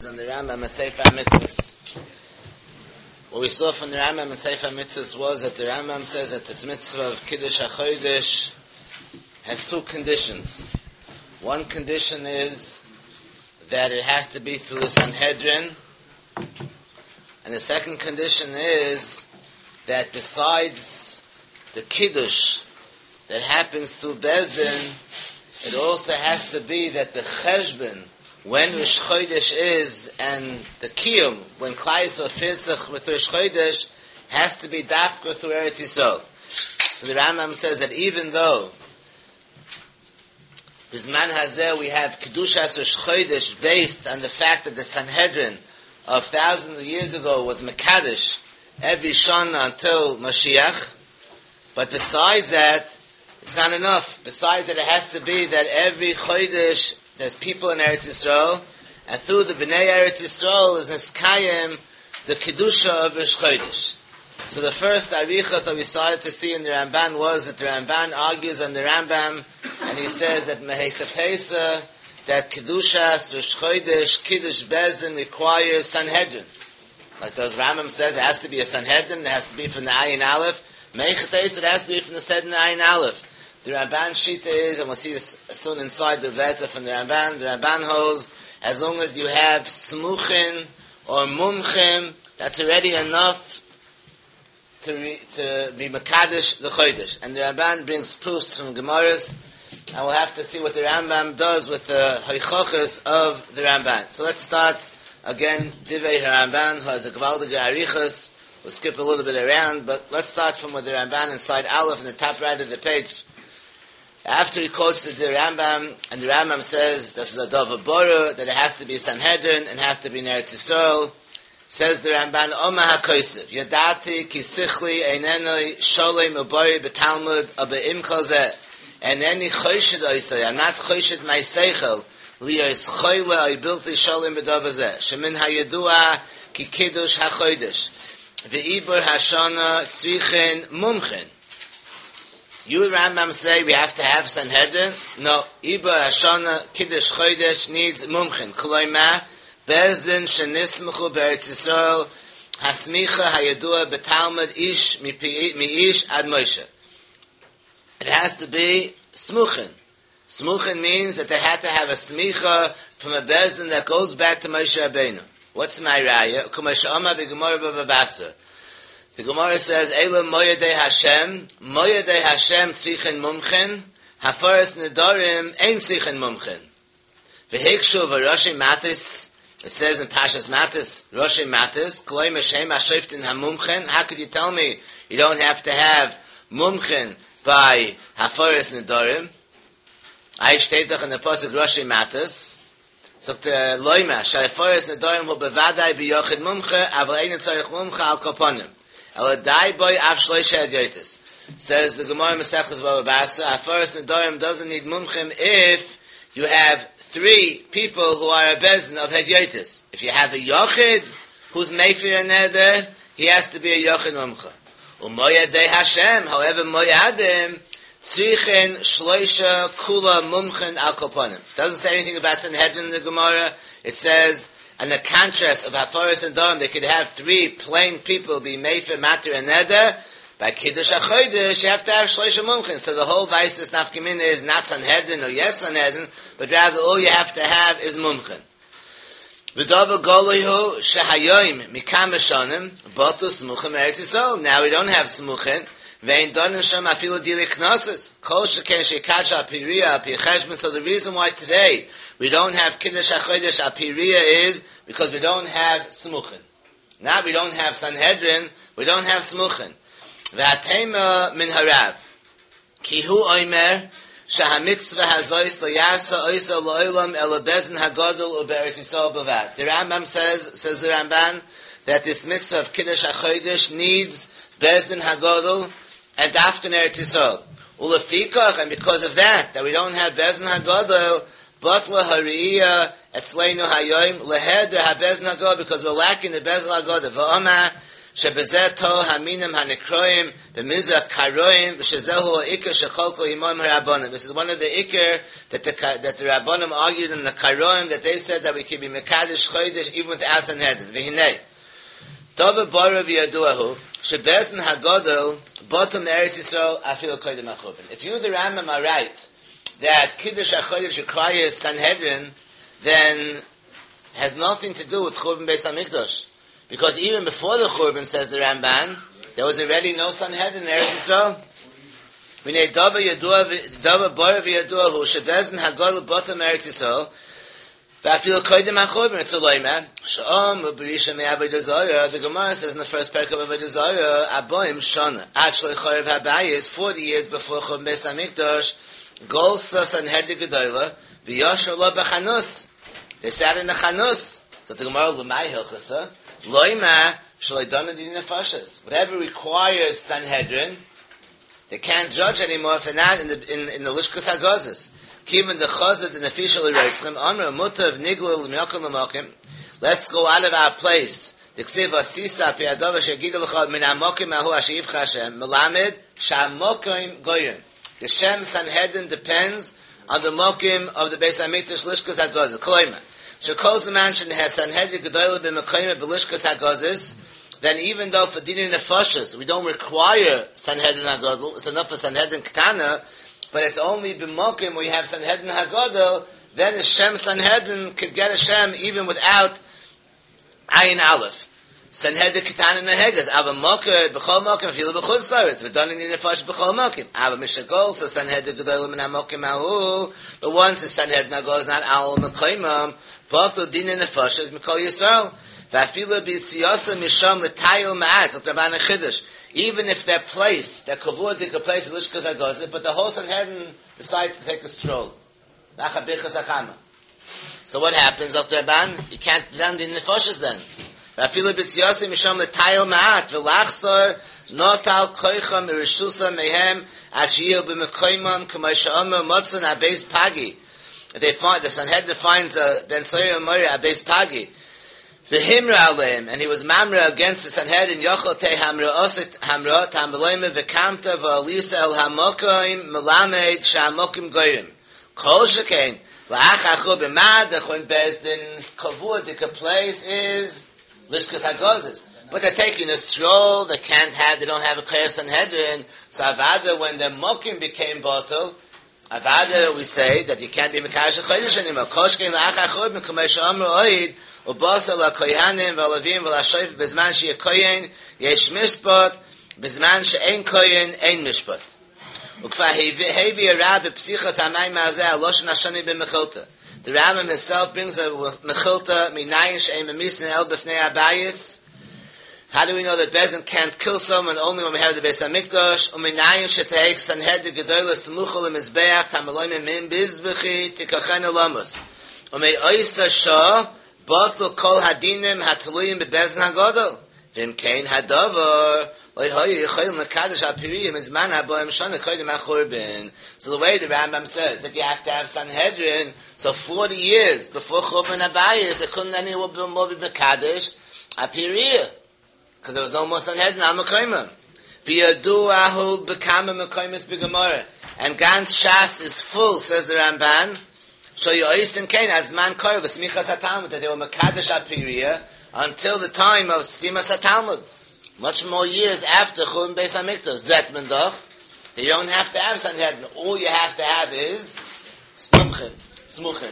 on the Rambam and Sefer HaMitzvos. What we saw from the Rambam and Sefer HaMitzvos was that the Rambam says that this mitzvah of Kiddush HaChodesh has two conditions. One condition is that it has to be through the Sanhedrin, and the second condition is that besides the Kiddush that happens through Bezdin, it also has to be that the Cheshbon, when Rosh Chodesh is, and the Kiyum, when Klal Yisrael Fitzach with Rosh Chodesh, has to be Dafka through Eretz Yisrael. So the Rambam says that even though Bizman Hazeh we have Kedushas Rosh Chodesh based on the fact that the Sanhedrin of thousands of years ago was Mekadesh every Shana until Mashiach, but besides that, it's not enough. Besides that, it has to be that every Chodesh there's people in Eretz Yisrael, and through the Bnei Eretz Yisrael is Neskayim the Kedusha of Rosh Chodesh. So the first arichas that we started to see in the Ramban was that the Ramban argues on the Rambam, and he says that Mehechatesa, that Kedushas Rosh Chodesh, Kiddush Bezdin requires Sanhedrin. Like those Rambam says, it has to be a Sanhedrin, it has to be from the Ayin Aleph. Mehechatesa, it has to be from the Sedin Ayin Aleph. The Ramban Shita is, and we'll see this soon inside the Veta from the Ramban holds, as long as you have Smuchin or Mumchim, that's already enough to be Mekadesh the Chodesh. And the Ramban brings proofs from Gemaras, and we'll have to see what the Rambam does with the Haichoches of the Ramban. So let's start again, Divrei Ramban, who has a Gvaldige Arichas. We'll skip a little bit around, but let's start from with the Ramban inside Aleph in the top right of the page. After he quotes the Rambam, and the Rambam says, this is a Dova Boru, that it has to be Sanhedrin, and have to be Eretz Yisrael, says the Ramban, Oma HaKosev, Yadati ki sichli einenoi sholem ubori betalmud abe'im kozeh, eneni choshid oisei, I'm not choshid my seichel, liyos choyle oibilti sholem bedovazeh, shemin hayadua ki kiddush hachodesh, ve'ibur hashana tzrichin mumchin. You Rambam say we have to have Sanhedrin? No. Iba Hashana Kiddush Chodesh needs Mumchin. Koloima Bezdin Shenismuchu Beretz Yisrael Hasmicha Hayadua Betalmud Ish Mi Ish Ad Moshe. It has to be Smuchin. Smuchin means that they had to have a Smicha from a Bezdin that goes back to Moshe Rabbeinu. What's my raya? Kumash Oma B'Gemara B'Babasa. The Gemara says, Elam Moyedei Hashem Tzichen Mumchen, Hafaras Nedarim Ein Tzichen Mumchen. V'hikshu v'Roshi Matis, it says in Pashas Matis, Roshi Matis, Kloi Meshem HaShoftin HaMumchen. How could you tell me you don't have to have Mumchen by Hafaras Nedarim? I steht doch in the Pasuk Roshi Matis. Sagt Loima, Hafaras Nedarim hu bevadai b'yochid Mumche, aval ein tzarich Mumche al koponim. Says the Gemara Mesechus Bava Basra, Hafaras Nedarim doesn't need mumchim if you have three people who are a bezdin of hedyotis. If you have a yochid who's meifir and neder, he has to be a yochid mumcha. Umoyadei Hashem, however moyadim tzrichin shloisha kula mumchin al koponim. Doesn't say anything about Sanhedrin in the Gemara. It says, and the contrast of Hafaras and Nedarim, they could have three plain people be Mefer, Matir, and Neder. By Kiddush HaChodesh, you have to have Shloisha Mumchin. So the whole Vaisis Nafkamina is not Sanhedrin or yes Sanhedrin, but rather all you have to have is Mumchin. V'dava Golihu Shehayoim Mikam Eshonim Botus Smuchim Eretz Yisrael. Now we don't have Smuchin. Vein Donim Shem Afilu Dili Knosses. Kol Sheken Shekasha Apiriya Apircheshman. So the reason why today we don't have Kiddush HaChodesh Apiriya is because we don't have Smuchin. Now we don't have Sanhedrin, we don't have Smuchin. V'atema min harav. Ki hu oimer, shahamitzvah hazois layasa oisa lo'olam elabezin hagodol uberetz Yisrael bavad. The Rambam says the Ramban, that this mitzvah of Kiddush HaChodesh needs bezdin hagodol and dafkan Eretz Yisrael. Ulefikach, and because of that we don't have bezdin hagodol, Batla Hariyah Etzleinu Hayoim Leheder HaBezin HaGod, because we're lacking the Bezin HaGod. V'Oma שבזה תור המינים הנקרויים במזרח קרויים ושזהו העיקר שחולקו עמם הרבונים. This is one of the ikar that the Rabbanim argued in the Karoim, that they said that we can be Mekadosh Chodesh even without Sanhedrin. V'hinei Tova Bora v'yaduahu shebezin hagadol bottom Eretz Yisrael afil koydem achurban. If you the Rambam are right that Kiddush HaChodesh requires Sanhedrin, then has nothing to do with Churban Beis HaMikdash. Because even before the Churban, says the Ramban, there was already no Sanhedrin in Eretz Yisrael. V'nei Dova Bora v'yaduahu shebezin hagadol bottom Eretz Yisrael v'afil koydem achurban. It's a loyma. Sh'om u'berisha me'avodah zarah. The Gemara says in the first parak of Avodah Zarah, Aboim Shana. Actually, Chorev Habayis, 40 years before Churban Beis HaMikdash, Golsa Sanhedrin Gedola, v'yosher lo b'chanus. They sat in the chanus. So the Gemara, L'mai Hilchasa, Loima, Sh'loidona Din Nefashas. Whatever requires Sanhedrin, they can't judge anymore if they're not in the Lishkas HaGozes. Given the Chazad and official Reitzchem, Amr Mutav Niglu L'myokim L'mokim. Let's go out of our place. The Ksiva Sisa Pi'adova Shegid L'chad Min HaMokim Ahu Ashiyivcha Hashem Melamed Sha'mokim Goyim. The Shem Sanhedrin depends on the Mokim of the Beis HaMikdash Lishkas HaGozes. Kloima. Shekol Zeman Shen Has Sanhedrin Gedolah B'Mekoyim B'Lishkas HaGozes. Then even though for Dinin Nefashos we don't require Sanhedrin HaGodol, it's enough for Sanhedrin Ketana, but it's only b'mokim where you have Sanhedrin HaGodol, then the Shem Sanhedrin could get a Shem even without Ayin Aleph. Sanhedrin Ketana Nehegas, Ava Mokim, B'chol Mokim, Filu B'chutz Laretz, V'donin Din Nefash B'chol Mokim. Ava Mishagol, so Sanhedrin Gedolah Min HaMokim Ahu, but once the Sanhedrin HaGodol is not Al Mekoimam, B'chol Dinin Nefash is Mikol Yisrael. V'afilu b'tziyasa misham l'tayil ma'at, l'traban ha'chidush. Even if their place, their kavua dika place is Lishkas HaGozes, but the whole Sanhedrin decides to take a stroll. So what happens after Rabban? You can't land in the nefoshes then. V'afilu b'tziyasa misham l'tayil ma'at, v'lachsor notal koicha mirishusa mehem ashiyah b'mekoimam k'may sha'omer motzon abeis pagi. They find, the Sanhedrin finds Ben Soyer Mori abeis pagi. V'himra aleim, and he was mamra against the Sanhedrin, yochel te hamra osit hamra tambeloime v'kamta v'alisa el hamokim melamed sha'amokim goyim. Kol shekein, la'ach achu b'mad, the chun bezdin's kavua dika place is Lishkas HaGozes. But they're taking a stroll, they don't have a Kayach Sanhedrin, so avada, when the mokim became bottle, avada, we say that you can't be Mekadosh HaChodesh anymore. Kol shekein la'ach achu b'kamei sha'amra oid, ובוסר לכהנים והלווים ולשופט בזמן שיהיה כהן יש משפט, בזמן שאין כהן אין משפט. וכבר הביא הרב בפסיכוס המים הזה הלושן השני במחילתא. The Rambam himself brings a mechilta minayin she'en memisin el b'fnei habayis. How do we know that Bezin can't kill someone only when we have the Beis HaMikdash? Uminayin she'teik Sanhedrin gedola smuchel lemizbeach tameloim min bizbechi tikachen olamus. Umei oisa shah Batul kol hadinim hatuluyim bebezin hagadol. V'im kein hadavar loy hoyi yichayil mekadosh ha'piriyim izman haboim shana koydem ha'churban. So the way the Rambam says that you have to have Sanhedrin, so 40 years before Churban Habayis, they couldn't anymore be mekadosh ha'piriyim, because there was no more Sanhedrin ha'mekoimim. V'yadu ahul b'kama mekoimis b'gemara. And Gans Shas is full, says the Ramban. So you Eastern Kain as man Korv Smichas HaTalmud, that they were Mekadosh HaPiriya until the time of Stimas HaTalmud. Much more years after Churban Beis HaMikdash. Zet Mendach. You don't have to have Sanhedrin. All you have to have is Smuchim.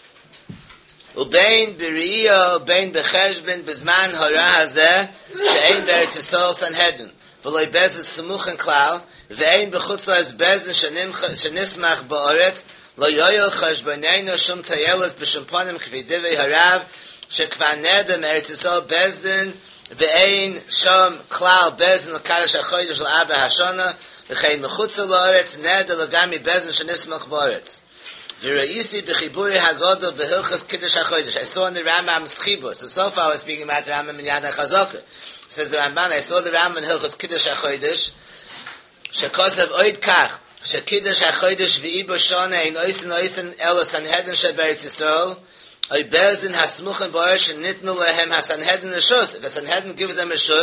Ubein B'Riya, Ubein B'Cheshbin, B'Zman Hara Hazeh, She'ein B'Eretz Yisrael Sanhedrin. V'loi Bezes Smuchim Klal, V'ein B'Chutzla Es Bezin Shenismach Ba'oretz, לא יויל חשבוננו שום טיילת בשמפונים כפי דברי הרב שכבר נדר מארץ ישראל בזדין ואין שום כלל בזדין לקדש החודש של אבא השונה וכן מחוץ לארץ נדר לגמרי מבזדין שנסמך בארץ וראיתי בחיבורי הגודל בהלכות קידוש החודש. I saw in the Rambam's Chibur, so far I was speaking about the Rambam in Yad HaChazaka. Says the Ramban, I saw the Rambam in Hilchos Kiddush HaChodesh shekosav oid kach שקידש החודש ואי בשונה אין אויסן אלו סנהדן שבארץ ישראל אוי בזין הסמוכן בארץ שניתנו להם הסנהדן רשוס. If the Sanhedrin gives them a shus,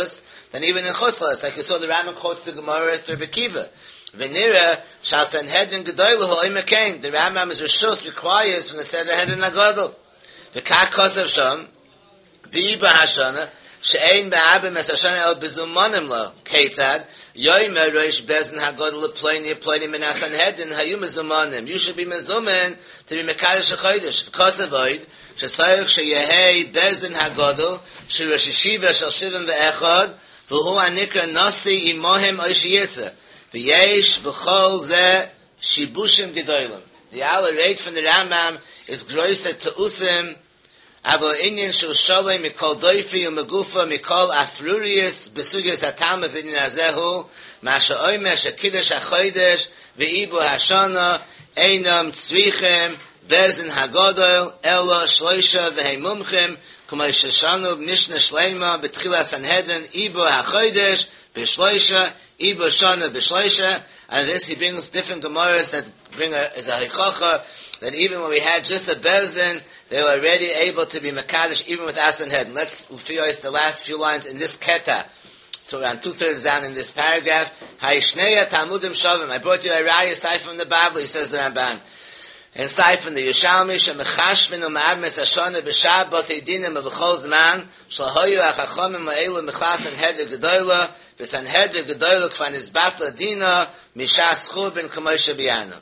than even in Choslas. Like you saw the Rambam quotes the Gemara for Bekiva. Venira shall Sanhedrin Gedoylahu Oimakain. The Rambam is Rishus requires from the Sanhedrin Agadol. V'kach Kosav Sham, B'iba Hashana, She'ein Ba'abim Es Hashana El Bezumanim Lo, Ketzad, Yoimer Roish Bezin Hagadol Ploini Min Sanhedrin Hayu Mezumanim. You should be Mezuman to be Mekadosh HaChodesh. V'kosav Oid, She'sayach She'yehei Bezin Hagadol, She'rosh Yeshiva Shel Shivim Ve'echad, V'hu Anikra Nasi Imohim Oish Yitzah. V'yesh b'chol zeh shibushim gedolim. The hour rate from the Rambam is grosser to usim, abo inyan shul sholem mikol doifi u'megufa mikol afrurius besugis hatam of inyan azehu masha oimer shekidesh hachodesh v'ibu hashana einam tzrichem bezin hagodol elo shloisha v'heimumchim kumay sheshanu b'mishna shleima b'tchila sanhedrin ibu hachodesh b'shloisha Iba Shana B'Shleisha, and this he brings different Gemaras that bring as a Heichacha, that even when we had just a Bezdin, they were already able to be Mekadosh even with Asanhed. Let's feel the last few lines in this Keta, so around 2/3 down in this paragraph. Haishneya Talmudim Shavim. I brought you a Raya aside from the Bible, he says the Ramban. Inside from the Yerushalmi, Shemechashvin u'ma'abmes Hashana b'shab b'tei dinim u'b'chol zman, sh'lahoyu ha'chachomim ha'elu mechlas Sanhedrin Gedoyla, v'Sanhedrin Gedoyla k'van izbatla dina, mishas churban k'moshe b'yano.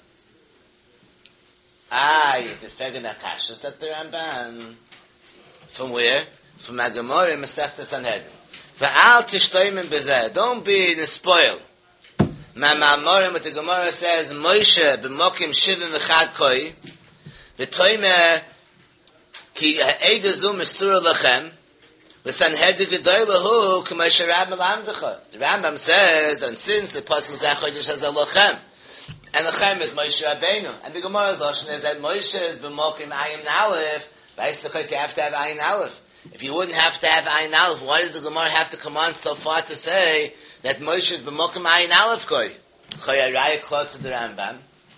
You can figure that kasha, said the Ramban. From where? From Gemara in Masechta Sanhedrin. V'al tishtoimim b'zeh. Don't be spoiled. Ma'amorim, what the Gemara says, Moshe b'mokim shivim v'chad koi, v'toimer ki ha'edazu mesura lachem, v'sanhedrin gedoylahu k'moshe Rabbim lamdecha. The Rambam says, and since the Pasuk Zachodesh has a lachem, and lachem is Moshe Rabbeinu, and the Gemara's lashon is that Moshe is b'mokim ayin aleph, v'ayis you have to have ayin aleph. If you wouldn't have to have ayin aleph, why does the Gemara have to come on so far to say that Moshe is b'mokim ayin aleph koi? Choy Araya klotz the Rambam.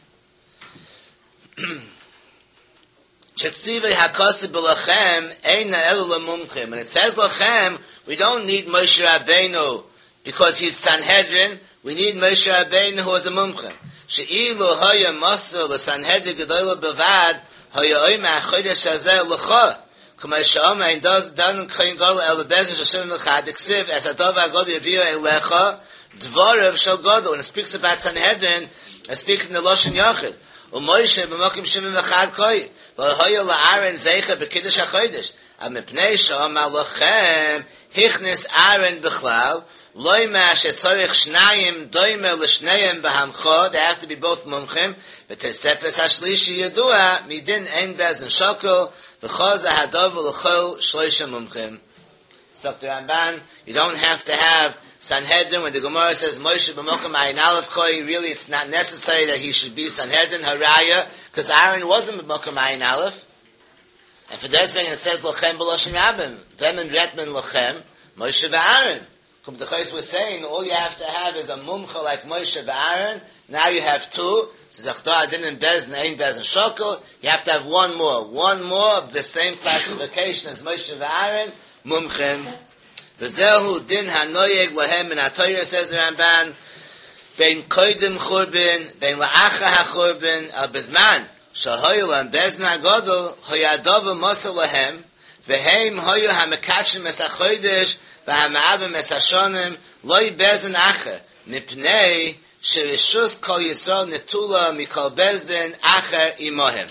Shetzivei hakosib b'lachem eina elu l'mumchim. When it says lachem, we don't need Moshe Rabbeinu because he's Sanhedrin. We need Moshe Rabbeinu who is a mumchim. She'ilu hoya masul l'Sanhedrin gedoyla b'vad hoya oima achodesh hazeh l'cha. K'may she'oma in doesn't koyin gola el b'bezin shashim l'chad eksiv as adov ha'god yaviyo elecha Dvarav shel Gadol. When it speaks about Sanhedrin, it speaks in the Lashon Yachid. U'Moshe b'mokim shivim v'chad koi. V'hoya la'aren zeicha b'kiddush ha'chodesh. Amipnei she'omar lochem hichnis aren b'chlal. Loima she'tzorich shnayim doimer l'shnayim b'hamcho. They have to be both mumchim. V'tesefes ha'shlishi yedua midin ein bezin shokol. V'choza hadav l'chol shloisha mumchim. So the Ramban, you don't have to have Sanhedrin. When the Gemara says Moshe b'mokim ayin aleph koi, really it's not necessary that he should be Sanhedrin Haraya, because Aaron wasn't b'mokim ayin aleph. And for this thing it says lochem b'loshem rabim, them and retmen lochem, Moshe v'Aaron. Kum T'chais was saying all you have to have is a mumcha like Moshe v'Aaron. Now you have two. So D'chta adin and bezin ein bezin shokol. You have to have one more of the same classification as Moshe v'Aaron, mumchim. V'zehu din hanoyeg lahem min ha'toyer, says the Ramban, bein koidim churban, bein la'acha ha'churban, al bezman, shahoyu la'am bezna ha'godol, hoyadavu mosa lahem, v'heim hoyu ha'mekachim es ha'chodesh, v'ha'ma'avim es ha'shonim, loy bezin acha, mipnei, sherishus kol yisrael netula mikol bezdin acher imohem.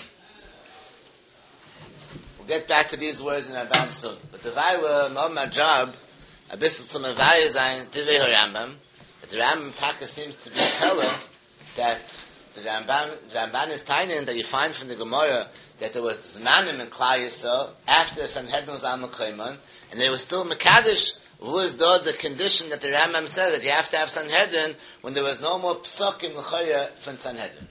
We'll get back to these words in Ramban soon. But the Vayla, not my job, a bisschen zum Avaya sein, Tivei HaRambam, that the Rambam Taka seems to be telling that the Ramban is tiny, that you find from the Gemara that there was Zmanim in Klal Yisrael after the Sanhedrin was Al Mekayman, and they were still Mekadosh, who is the condition that the Rambam said that you have to have Sanhedrin when there was no more Psukim L'chaya from Sanhedrin.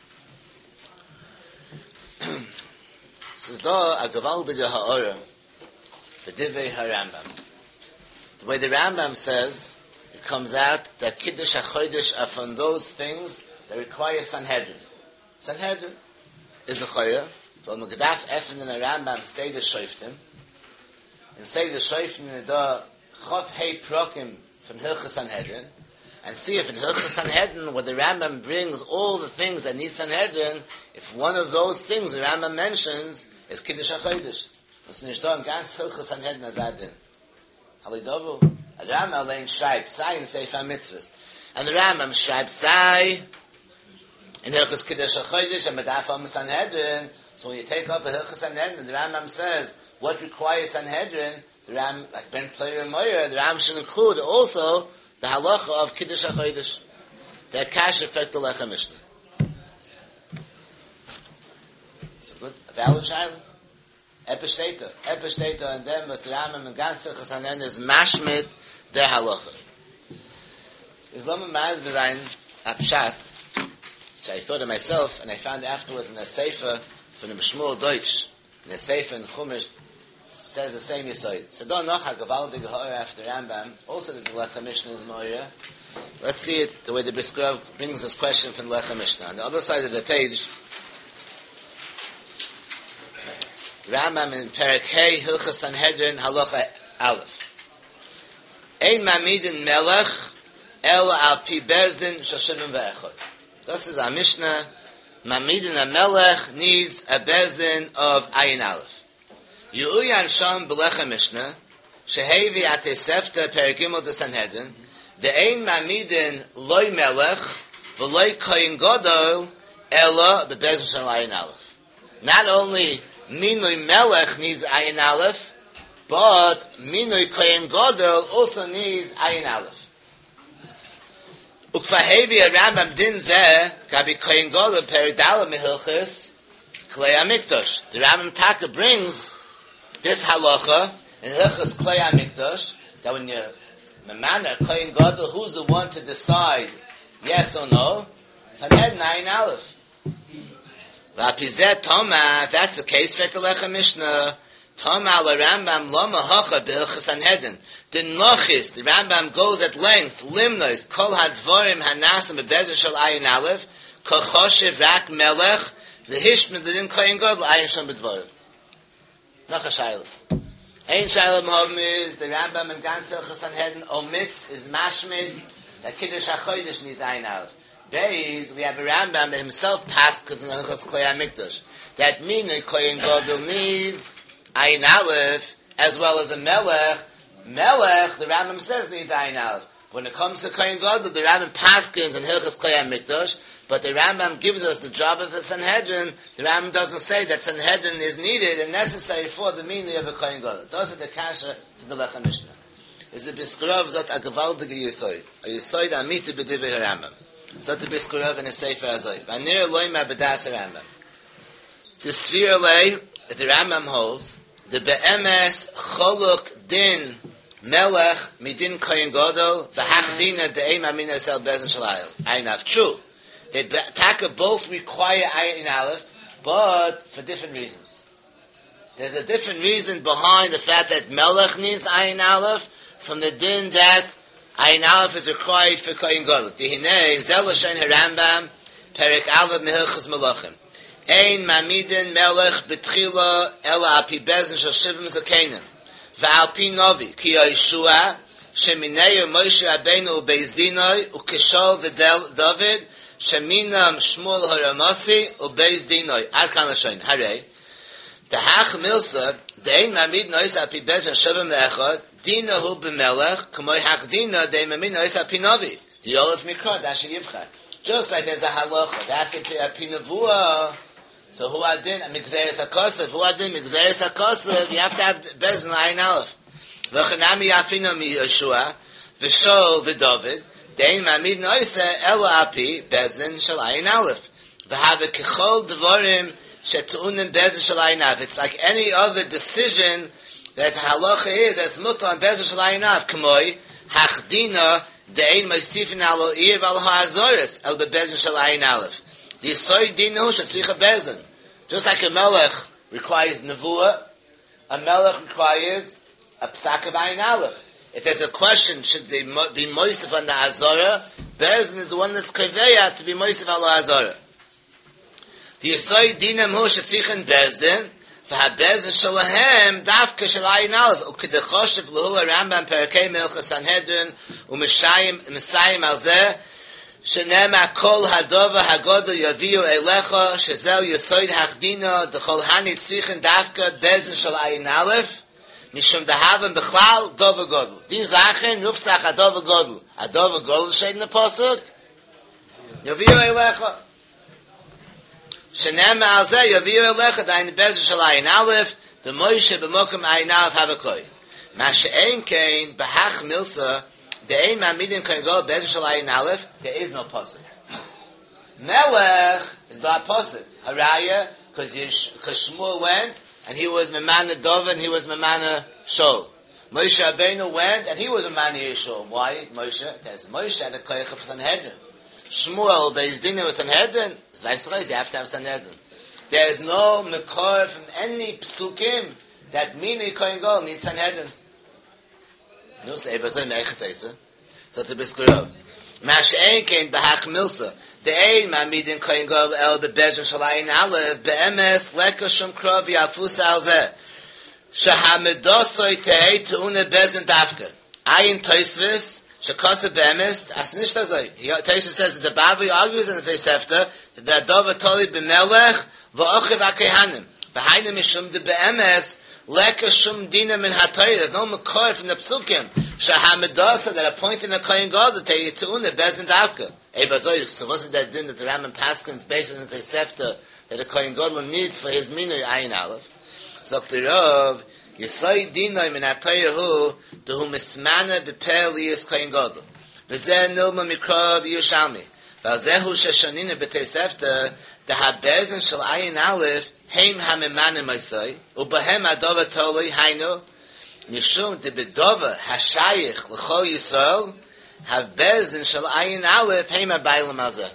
This is a Gavaldige Ha'ora for Tivei HaRambam. The way the Rambam says, it comes out that Kiddush HaChodesh are from those things that require Sanhedrin. Sanhedrin is a Chaya, but Megdaf Efen in the Rambam say the Shoftim, and say the Shoftim in the Chof Hei Prokim from Hilchos Sanhedrin, and see if in Hilchos Sanhedrin, where the Rambam brings all the things that need Sanhedrin, if one of those things the Rambam mentions is Kiddush HaChodesh. Das ist nicht da, ganz Hilchos Sanhedrin Azadin. Halidovu. The Rambam allein schreibt, Sai in Sefer Mitzvahs. And the Rambam schreibt, Sai in Hilchos Kiddush HaChodesh, and Medaf Am Sanhedrin. So when you take up a Hilchos Sanhedrin, the Rambam says, what requires Sanhedrin? The Rambam, like Ben Tzoyer and Moyer, the Rambam should include also the halacha of Kiddush HaChodesh. The Akash affect the Lechem Mishnah. So good. A valid Shaila. Epeshteta, and then was the Rambam and ganz Hilchos Sanhedrin is mashmit the halacha. Islam Maz Bezayin Apshat, which I thought of myself, and I found afterwards in a Sefer from the Shmuel Deutsch, in a Sefer in Chumash, says the same Yisoid. So don't know how Gavaldig Ha'or after Rambam, also the Lechem Mishnah is Moira. Let's see it the way the Brisker brings this question from the Lechem Mishnah. On the other side of the page, Rambam in Perek Hey, Hilchos Sanhedrin, Halacha Aleph. Ein mamidin melech, el al pi bezdin shashivim ve'echod. This is our Mishnah. Mamidin a melech needs a bezdin of Ayin Aleph. Yu'uyan sham b'lechem Mishnah, shehevi atesefta Perek Gimel de Sanhedrin, the ein mamidin loy melech, v'loy koyin godol, ela bebezdin shal Ayin Aleph. Not only Minui Melech needs Ayin Aleph, but Minui Kohen Gadol also needs Ayin Aleph. Ukvahevi a Rambam din zeh, Gabi Kohen Gadol peridala mehilchis, Klei HaMikdash. The Rambam Taka brings this halacha in Hilchis Klei HaMikdash, that when you memana Kohen Gadol, who's the one to decide yes or no? Sanhedrin Ayin Aleph. V'apizet Toma, if that's the case, Fet Lechem Mishnah, Toma la Rambam Loma Hacha B'Hilchos Sanhedrin. The Nochis, the Rambam goes at length, Limnois, Kol Hadvorim Hanasim Bebezer Shal Ayin Aleph, Kol Choshev Rak Melech, V'Hishmed L'Din Koyin Gadol Ayin Shal B'Dvorim. Noch a Shaila. Ein Shaila M'hovim is, the Rambam and Gans Hilchos Sanhedrin omits, is Mashmid, that Kiddush HaChodesh needs Ayin Aleph. Days, we have a Rambam that himself passed because in the Hilchos Klei HaMikdash. That meaning Kohen Gadol needs Ayin Aleph as well as a Melech. Melech, the Rambam says, needs Ayin Aleph. When it comes to Kohen Gadol, the Rambam paskins in Hilchos Klei HaMikdash, but the Rambam gives us the job of the Sanhedrin. The Rambam doesn't say that Sanhedrin is needed and necessary for the meaning of a Kohen Gadol. Those are the kasha to the Lechem Mishnah. Is the Biskurov Zot a Gevaldige Yisoid. A Yisoid Amiti B'Divei Rambam. Zot the Biskurov in a Sefer Azoi. Vanir Loi Ma B'das Rambam. The Sfir Lei, that the Rambam holds, the Be'emes Choluk Din Melech Midin Kohen Gadol V'Hach Dina De'ei Mamina Sel Bezen Shalayel. Ayin Aleph. True. They both require Ayin Aleph, but for different reasons. There's a different reason behind the fact that Melech needs Ayin Aleph from the din that Ayin Aleph is required for Kohen Gadol. Dihinei Zel L'Shen HaRambam Perek Aleph Mehilchos Melachim. Ein Mamidin Melech B'Tchila Ela Api Bezen Shel Shivim Zakenim V'Al Pi Novi Ki Yeshua Sheminei Moshe Rabbeinu U'Beis Dinoi U'Kishol V'David Sheminam Shmuel Haramasi U'Beis Dinoi Ad Kan L'Shen Harei the Hach Milsa Dein Mamid Nois Api Bezen Shivim Le'echad Dina Hu B'Melech K'moi Hach Dina Dein Mamid Nois Api Novi the Olef Mikra Dashi Yivcha. Just like there's a halacha, that's a pinavua. So who adin migzeres hakosav? Who adin migzeres hakosav? You have to have bezin Ayin Aleph. V'chanami yafina mi Yeshua v'shol v'David dein mamid noise ela api bezin shel Ayin Aleph. V'have kechol dvarim shetuunim bezin shel Ayin Aleph. It's like any other decision that halacha is as mutar on bezin shel Ayin Aleph. K'moi hachdina dein meisifin alo iyev al ha'azoris el bebezin shel Ayin Aleph. The Yisoid Dinu Shetzricha Bezin. Just like a Melech requires Nevuah, a Melech requires a Psak of Ayin Aleph. If there's a question, should they be Moisef on the Azorah, Bezin is the one that's Kaveya to be Moisef on the Azorah. The Yisoid Dinu Shetzricha Bezin, והבזן שלהם דווקא של עין א' וכדי חושב לו הרמב"ם פרקי מלכות סנהדרין ומסיים על זה שנאמר כל הדובר הגודל יביאו אליך שזהו יסוד החדינו דכל הנצריכים דווקא בזן של עין א' משום דהבן בכלל דובר גודל. די זכן יופצח הדובר גודל שאין הפוסק יביאו אליך שנאמר על זה יביאו אליך דהיינו בזן של עין א' דמוישה במוקם עין א' הבקוי. מה שאין כן בהך מילסה דאין מעמידים כנגול בזן של עין א' there is no posuk. Melech is not posuk. Haraya, because Shmuel went and he was Memana Dov and he was Memana Shol. Moshe Rabbeinu went and he was Memana Yeshua. Why Moshe? Because Moshe had a koyach of Sanhedrin. Shmuel Beis Din was Sanhedrin. You have to have Sanhedrin. There is no mekor from any psukim that Mini Kohen Gadol needs Sanhedrin. No say Ebazay Meichetesa. So to be screwed. Mash Ein Kein Bahach Milsa. The Ein Mamidin Kohen Gadol El Bebezin Shalayin Aleph Be'emes Leka Shum Krov Yafus Al Zeh Shehamedosoi Tehei Teune Bezin Dafka. Ayin Toisvis Shekasa Be'emes As Nish Tazoi. Toisvis says that the Bavi argues in the Tosefta that the Adova Toli B'melech V'ochiv HaKehanim B'hainu Mishum De Be'emes Leka Shum Dina Min HaTorah. There's no Mekor from the Psukim Shahamedosoi that appointed a Kohen Gadol Tehei Teune Bezin Dafka. So what's that din that the Rambam Paskins based on the Tosefta that the Kohen Gadol needs for his minui Ayin Aleph? So the Rav Yisai Dinoi Min HaTorah Hu Mismana B'Peh Liyis Kohen Gadol V'zeh Nilma Mikra B'Yushalmi V'Zehu Sheshanina B'Tosefta the Habezin Shel Ayin Aleph Heim HaMemanim Osai U'Bahem Adova Toloi Hainu Mishum Debedova Hashayich L'Chol Yisrael have bezin shel ayin aleph heima bailam azeh.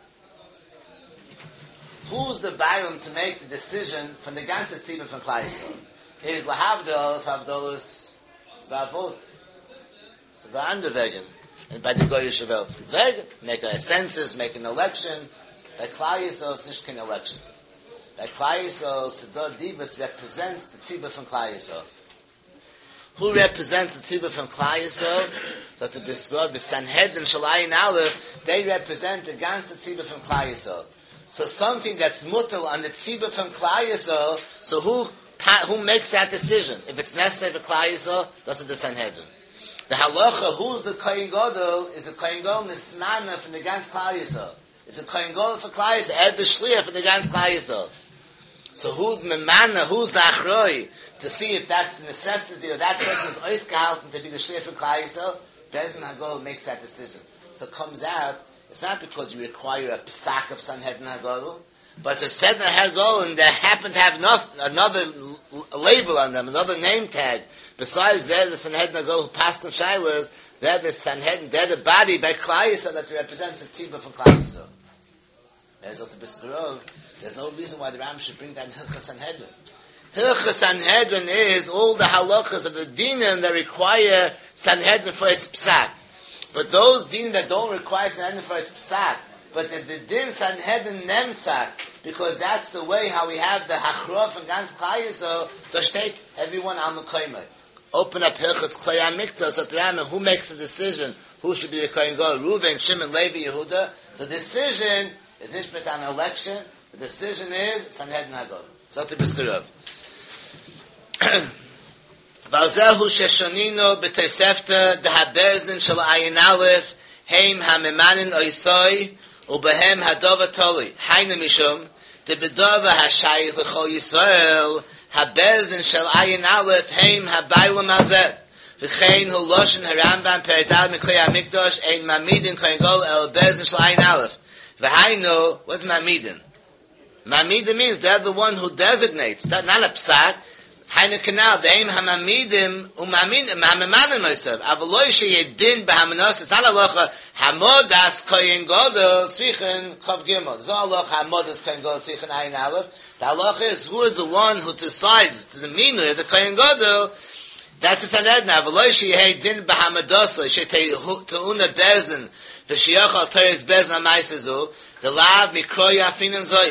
Who's the bailam to make the decision from the ganze tzibur from Klal Yisrael? It is lahavdol if havdolus zvavot. So the under vegan and by the goyish welt vegan make a census, make an election. By Klal Yisrael is nicht kein election. By Klal Yisrael Sedot Divas represents the tzibur from Klal Yisrael. Who represents the tzibur from Klal Yisrael? So to be described, the Sanhedrin Shel Ayin Aleph, they represent the ganze tzibur from Klal Yisrael. So something that's mutal on the tzibur from Klal Yisrael, so who makes that decision? If it's necessary for Klal Yisrael, that's the Sanhedrin. The halacha, who's the Kohen Gadol, is the Kohen Gadol Nismana from the ganze Klal Yisrael. It's a Kohen Gadol for Klal Yisrael, Ed the Shliach for the ganze Klal Yisrael. So who's Memana, who's the Achroi, to see if that's the necessity or that person is oath gehalten to be the Shliach for Klal Yisrael? Bezin HaGadol makes that decision. So it comes out, it's not because you require a psak of Sanhedrin HaGadol, but it's a Sanhedrin HaGadol and they happen to have another label on them, another name tag. Besides, they're the Sanhedrin HaGadol who passed on Shilas, they're the Sanhedrin, they're the body by Klal Yisrael that represents the tzibur from Klal Yisrael. There's no reason why the Ram should bring that Hilchas Sanhedrin. Hilchas Sanhedrin is all the halachas of the dinim that require Sanhedrin for its psak. But those dinim that don't require Sanhedrin for its psak, but the din Sanhedrin nemtzach, because that's the way how we have the hachrof and ganz Klal Yisrael, to state everyone al mekoymai. Open up Hilchas Klei HaMikdash, so Rambam, who makes the decision, who should be the Kohen Gadol, Reuven, Shimon, Levi, Yehuda? The decision is nishbet an election, the decision is Sanhedrin HaGadol. So to be skirov. Valzehu sheshonino b'tosefta dehabezin shel ayin aleph heim hamemanin oisoi ubehem hadova toli hainu mishum debedova hashayich l'chol Yisrael habezin shel ayin aleph heim habaylam hazeh v'chein hu loshen harambam peridal miklei hamikdash ein mamidin kohen gadol el bezin shel ayin aleph v'hainu what's mamidin? Mamidin means they're the one who designates, not a psak. Hainu kanal deim hamamidim umamidim hamamanim myself. Avaloi sheyedin b'hamanos. It's not halacha hamodas kohen gadol tzrichen chav gimel. It's not halacha hamodas kohen gadol tzrichen ayin aleph. The halacha is who is the one who decides the minui of the kohen gadol. That's the Sanhedrin. Avaloi sheyedin b'hamados sheteuna bezin v'shiyachal teres bezin hamaisezu the lav mikroya finan zois.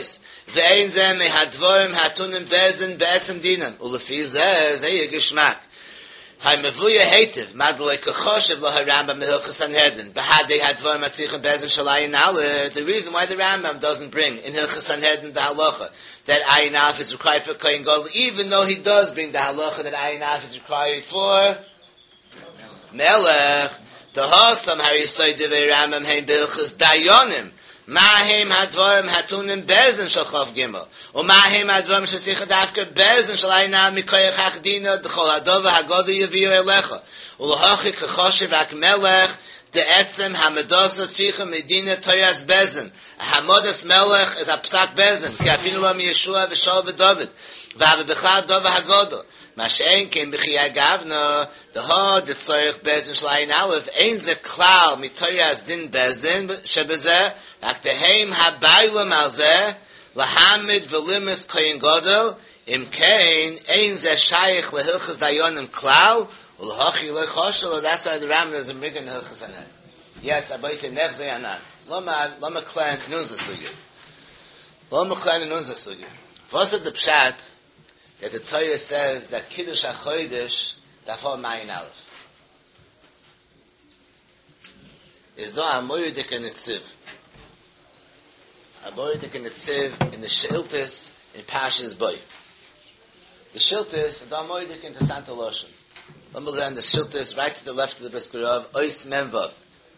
Ve'ein zeh mehadvorim hatunim bezin be'etzem dinan. Ulefi zeh zeh geschmack. Ha'mevuya hetiv, madloi kachoshev lo ha'Rambam mehilchas Sanhedrin. B'hadei hadvorim atzichim bezin shalayin ale. The reason why the Rambam doesn't bring in Hilchas Sanhedrin the halacha that ayin af is required for Kohen Gadol, even though he does bring the halacha that ayin af is required for Melech. The Hosam Harisai Divei Rambam Heim Bilchus Dayonim Mahem Hadvarim Hatunim Bezin Shalchav Gimel Umahem Hadvarim Shasicha Dafka Bezin Shalayna Mikoyach Achdina D'chol Hadova Hagoda Yaviyu Elecha Ulahachi Kachoshev Ak Melech De'etzem Hamadosa Tzricha Medina Toyas Bezin Hamadas Melech is a Psak Bezin Ki Afinu Lam Yeshua V'Shol V'David V'Ave B'chad Dova Hagoda Mashen came b'chiyah gavna, the hod the tzorich bezin shalayin aleph, ein ze klal mitoyas din bezdin, shebezeh, ak teheim habaylam al zeh, lahamid v'limis koyin godel, im kein, ein ze shayich lehilchas dayonim klal, ulhachi lechoshel, that's why the Rambam doesn't bring in hilchas anan. Yes, Abai say nech ze anan. Lama klan nunza sugya. Lama klan nunza sugya. V'osad the pshat, that the Torah says that Kiddush HaChodesh dafal Mayin Aleph. Is do Amoyedik HaNetziv. Amoyedik HaNetziv in the Shiltis in Pashas Boy. The Shiltis, the Amoyedik into Santa Loshen. Let me learn the Shiltis right to the left of the Brisker of Ois Memvav.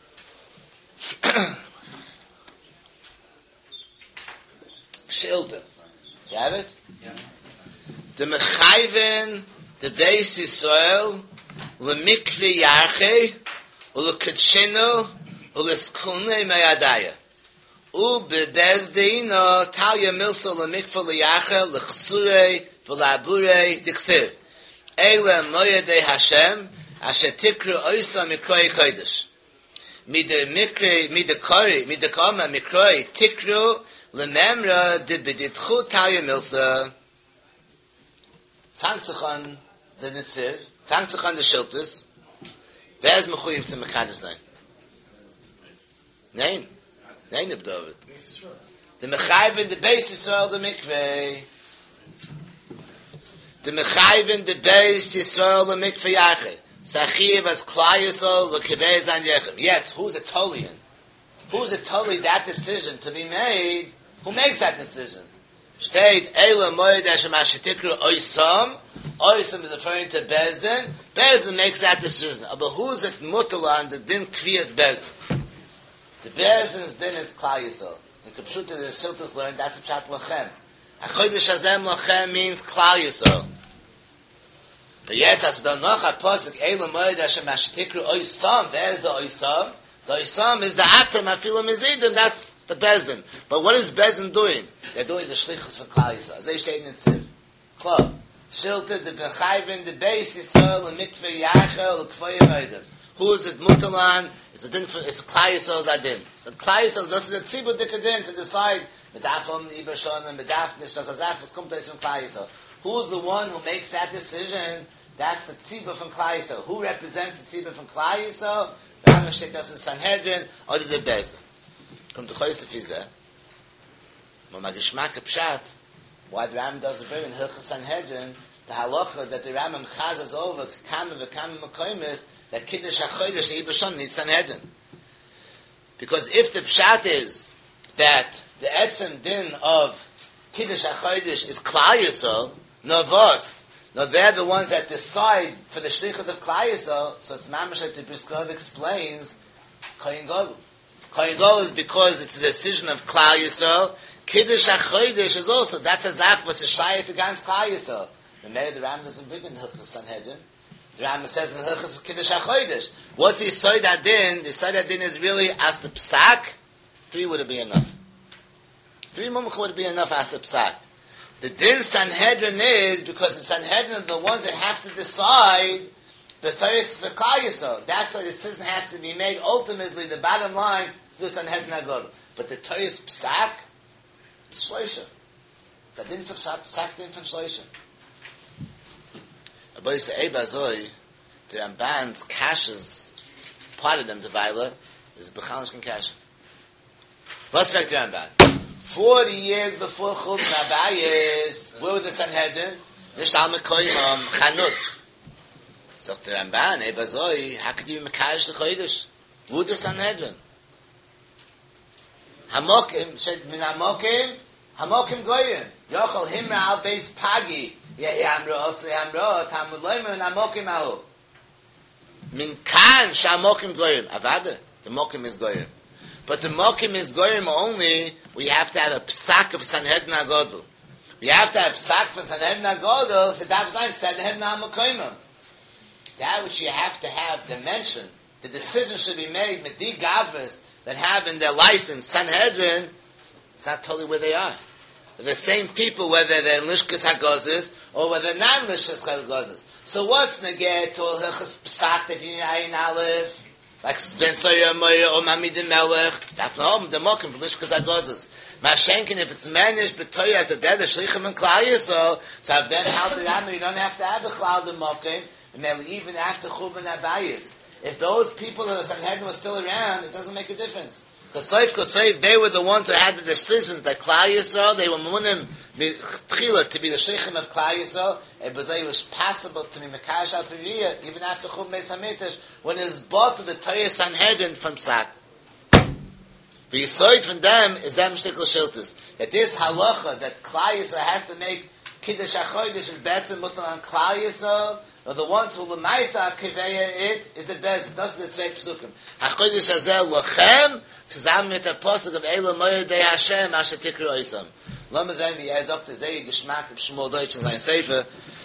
Shiltis. You have it? Yeah. The Mechayven, the Beis Yisrael, Lemikve Yarche, Ulekatshino, Uleskune Mayadaya. Bebezdino, Talia Milso, Lemikve Yarche, Lechsure, Velabure, Dixiv. Eile Moyede Hashem, Asher Tikru Oisa Mikroi Kodesh. Mide Kama Mikroi Tikru, Lememra, de Beditchu Talia Milso. Fangt sich an the Netziv, fangt sich an the Shiltis, wer ist Mechuyev zu Mekadosh sein? Nein, Abdovid. The Mechayev in the Beis Yisrael, the Mikveh. The Mechayev in the Beis Yisrael, the Mikveh Yache. Sachiv as Klai Yisrael, the Kiveh Zan Yechem. Yet, who's a Tolian? Who's a Toli that decision to be made? Who makes that decision? Steht Eila Moed Hashem Ashetikru Oisam. Oisam is referring to Bezdin. Bezdin makes that decision. But who's it Mutala and the Din Kriyas Bezdin? The Bezdin's Din is Klal Yisrael. In Kapshuta the Shiltas learned that's a Pshat Lachem. HaChodesh Hazem Lachem means Klal Yisrael. But yes, as the Nocha Posik Eila Moed Hashem Ashetikru Oisam. There's the Oisam. The Oisam is the Atem Afilam Izidim. That's the Bezdin. But what is Bezdin doing? They're doing the shlichus for Klal Yisrael. As they say in Tziv. Klal. Shilted, the Bechayvin, the Beis Yisrael, the Mikveh Yachel, the Kfoyim Eidim. Who is it Mutalan? It's Klal Yisrael's Adin. So Klal Yisrael, that's the Tzibur Dikadin to decide, Medafam, Iber Shon, Medaf, Nishnas Azaf, what's come to us from Klal Yisrael. Who's the one who makes that decision? That's the Tzibur from Klal Yisrael. Who represents the Tzibur from Klal Yisrael? The Rambam Shteit das in Sanhedrin, or the Bezdin. Come to Choyse Fizeh. Magishmak Pshat, why the Rambam doesn't bring in Hilchas Sanhedrin, the halacha that the Rambam chazes over, Kama v'Kama Mekoyim, that Kiddush HaChodesh Ibashon needs Sanhedrin. Because if the Pshat is that the Etzem Din of Kiddush HaChodesh is Klal Yisrael, no vos, no, they're the ones that decide for the shlichut of Klal Yisrael, so it's mamash like the Brisker explains, Kohen Gadol. Kohen Gadol is because it's the decision of Klal Yisrael. Kiddush HaChodesh is also, that's a zach was a shayat against Klal Yisrael. The Meir, the Rambam doesn't bring in Hilchas Sanhedrin. The Rambam says in Hilchas Kiddush HaChodesh. What's the Yisod Adin? The Yisod Adin is really as the Psak. 3 would be enough. 3 mumach would be enough as the Psak. The Din Sanhedrin is because the Sanhedrin are the ones that have to decide the Torah for Klal Yisrael. That's why the decision has to be made. Ultimately, the bottom line, the Sanhedrin Agod. But the Torah's Psak, it's Shloisha. It's a Din for Psak, Din for Shloisha. But you say, Ebazoi, the Ramban's kashes, part of them, the Vaila, is Bechalish Kasha. What's back to Ramban? 40 years before Chulchan Abayis, where was the Sanhedrin? Nicht al Mekoimam, Chanus. Sagt der Ramban, Ebazoi, how could you be Mekadosh the Chodesh? Wo the Sanhedrin? Hamokim, said min Hamokim Goyim. Yochel Himra al Beis Pagi. Yamro, Tamud Loimer, and Hamokim Ahu. Min Kan, Shamokim Goyim. Avada, the Mokim is Goyim. But the Mokim is Goyim only, we have to have a Psak of Sanhedrin HaGodol. We have to have Psak for Sanhedrin HaGodol, so that's why Sanhedrin HaMokoimim. That which you have to have dimension. The decision should be made with the Gavras that have in their license Sanhedrin. It's not totally where they are. They're the same people, whether they're in Lishkas HaGozes or whether not Lishkas HaGozes. So what's neged to Hilchas Psak that you need Ayin Aleph? Like Ben Soya Moya or Mamidin Melech. That's not the Mokim for Lishkas HaGozes. Mashenkin, if it's managed, B'toya, the dead, the Shlichim and Klal Yisrael, so then how the Ramah, you don't have to have a Cloud of Mokim. And then even after Churban Abayis, if those people of the Sanhedrin were still around, it doesn't make a difference. Because Kosef, they were the ones who had the decisions that Klal Yisrael, they were munim to be the sheikhim of Klal Yisrael, and it was possible to be Mekadosh al Piriyah, even after Churban Beis Hamikdash, when it was bought to the Torah Sanhedrin from Psak. The Yisoid from them is them shtikl shiltus. That this halacha, that Klal Yisrael has to make Kiddush HaChodesh and Betzim Mutal on Klal Yisrael, or the ones who lemaisa kiveya it is the best. That's the tzvei psukim. Hachodesh hazel lochem zusammen mit der Posuk of Eilo Moed de Hashem asher tikru oisam. Lama zayin v'yaz up to zei geschmack of Shmuel Deutsch in sein Sefer.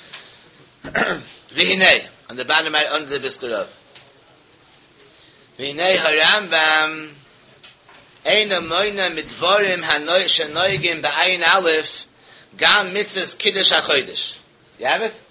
V'hinei on the bottom right under the Biskurov. V'hinei harambam eina moina midvorim hanoi shenoigim ba'ayin aleph gam mitzvahs kiddush hachodesh. You have it?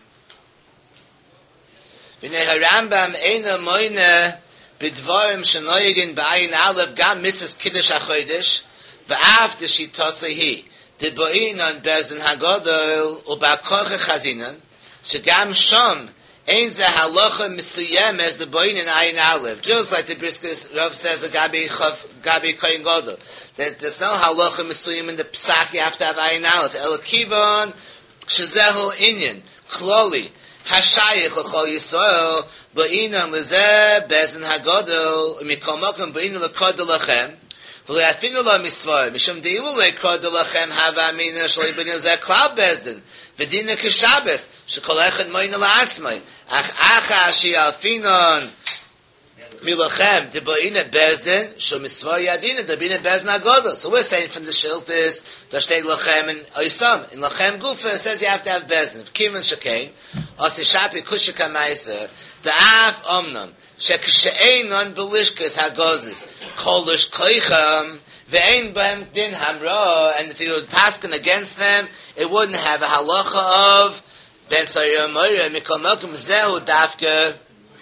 V'nei harambam eina moina b'dvarim shenoigin b'ayin aleph gam mitzvahs kiddush hachodesh v'af d'shitosehi d'bo'in on bezin hagodol u'ba'koche chazinan shegam shom ein ze halacha misuyem as the bo'in in ayin aleph. Just like the Briskus Rav says Gabi Kohen Gadol, that there's no halacha misuyem in the Psak, you have to have ayin aleph. Elokivon shezehu inyan kloli hashayich l'chol Yisrael bo'inan lezeh bezin hagodol umikomokim bo'inan l'kodol lachem v'le'afinu lo misvar mishum de'ilu le'kodol lachem hava amina shalei bo'inan zeh klal bezdin v'dina kishabes shekol echad mo'ina la'atzmai ach acha shi'alfinon milachem debo'ina bezdin shul misvar yadina debina bezdin hagodol. So we're saying from the shiltis the shtei lachem and oisam in lachem gufa it says you have to have bezdin v'kimen shekain osishapi kushika ma'isa the af omnon sheksheinon belishkas hagozis kolish koicham ve'ein b'hem din hamra, and if you would paskin against them it wouldn't have a halacha of ben sayir moira mikol melkim zehu dafka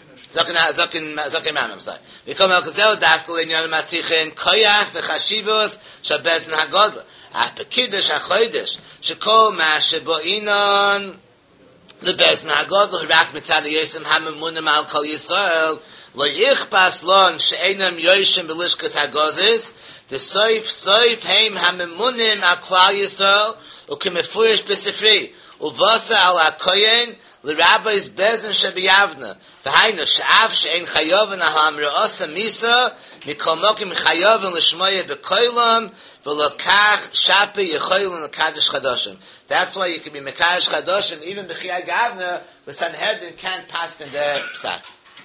Zakin Mam, I'm sorry. Mikol melkim zehu dafka l'inyan matzichin koyach v'chashivos shabezin hagodla ach bekidush hachodesh shekol ma shebo'inon lebezin hagodla rak mitzad yosem hamamunim al kol Yisrael lo yichpas lon she'enam yoshim belishkas hagozis the soif heim hamamunim al klal Yisrael ukemefurish b'sifri uvasa al hakoyen l'rabbis bezin shebiyavna v'hainu she'af she'en chayoven aham re'osa misa mikol mokim chayoven l'shmoye b'koylam v'lokach shapi yechoylen l'kadosh chadoshim. That's why you can be mekadosh chadoshim even b'chiyah gavna with Sanhedrin can't pass in their psak.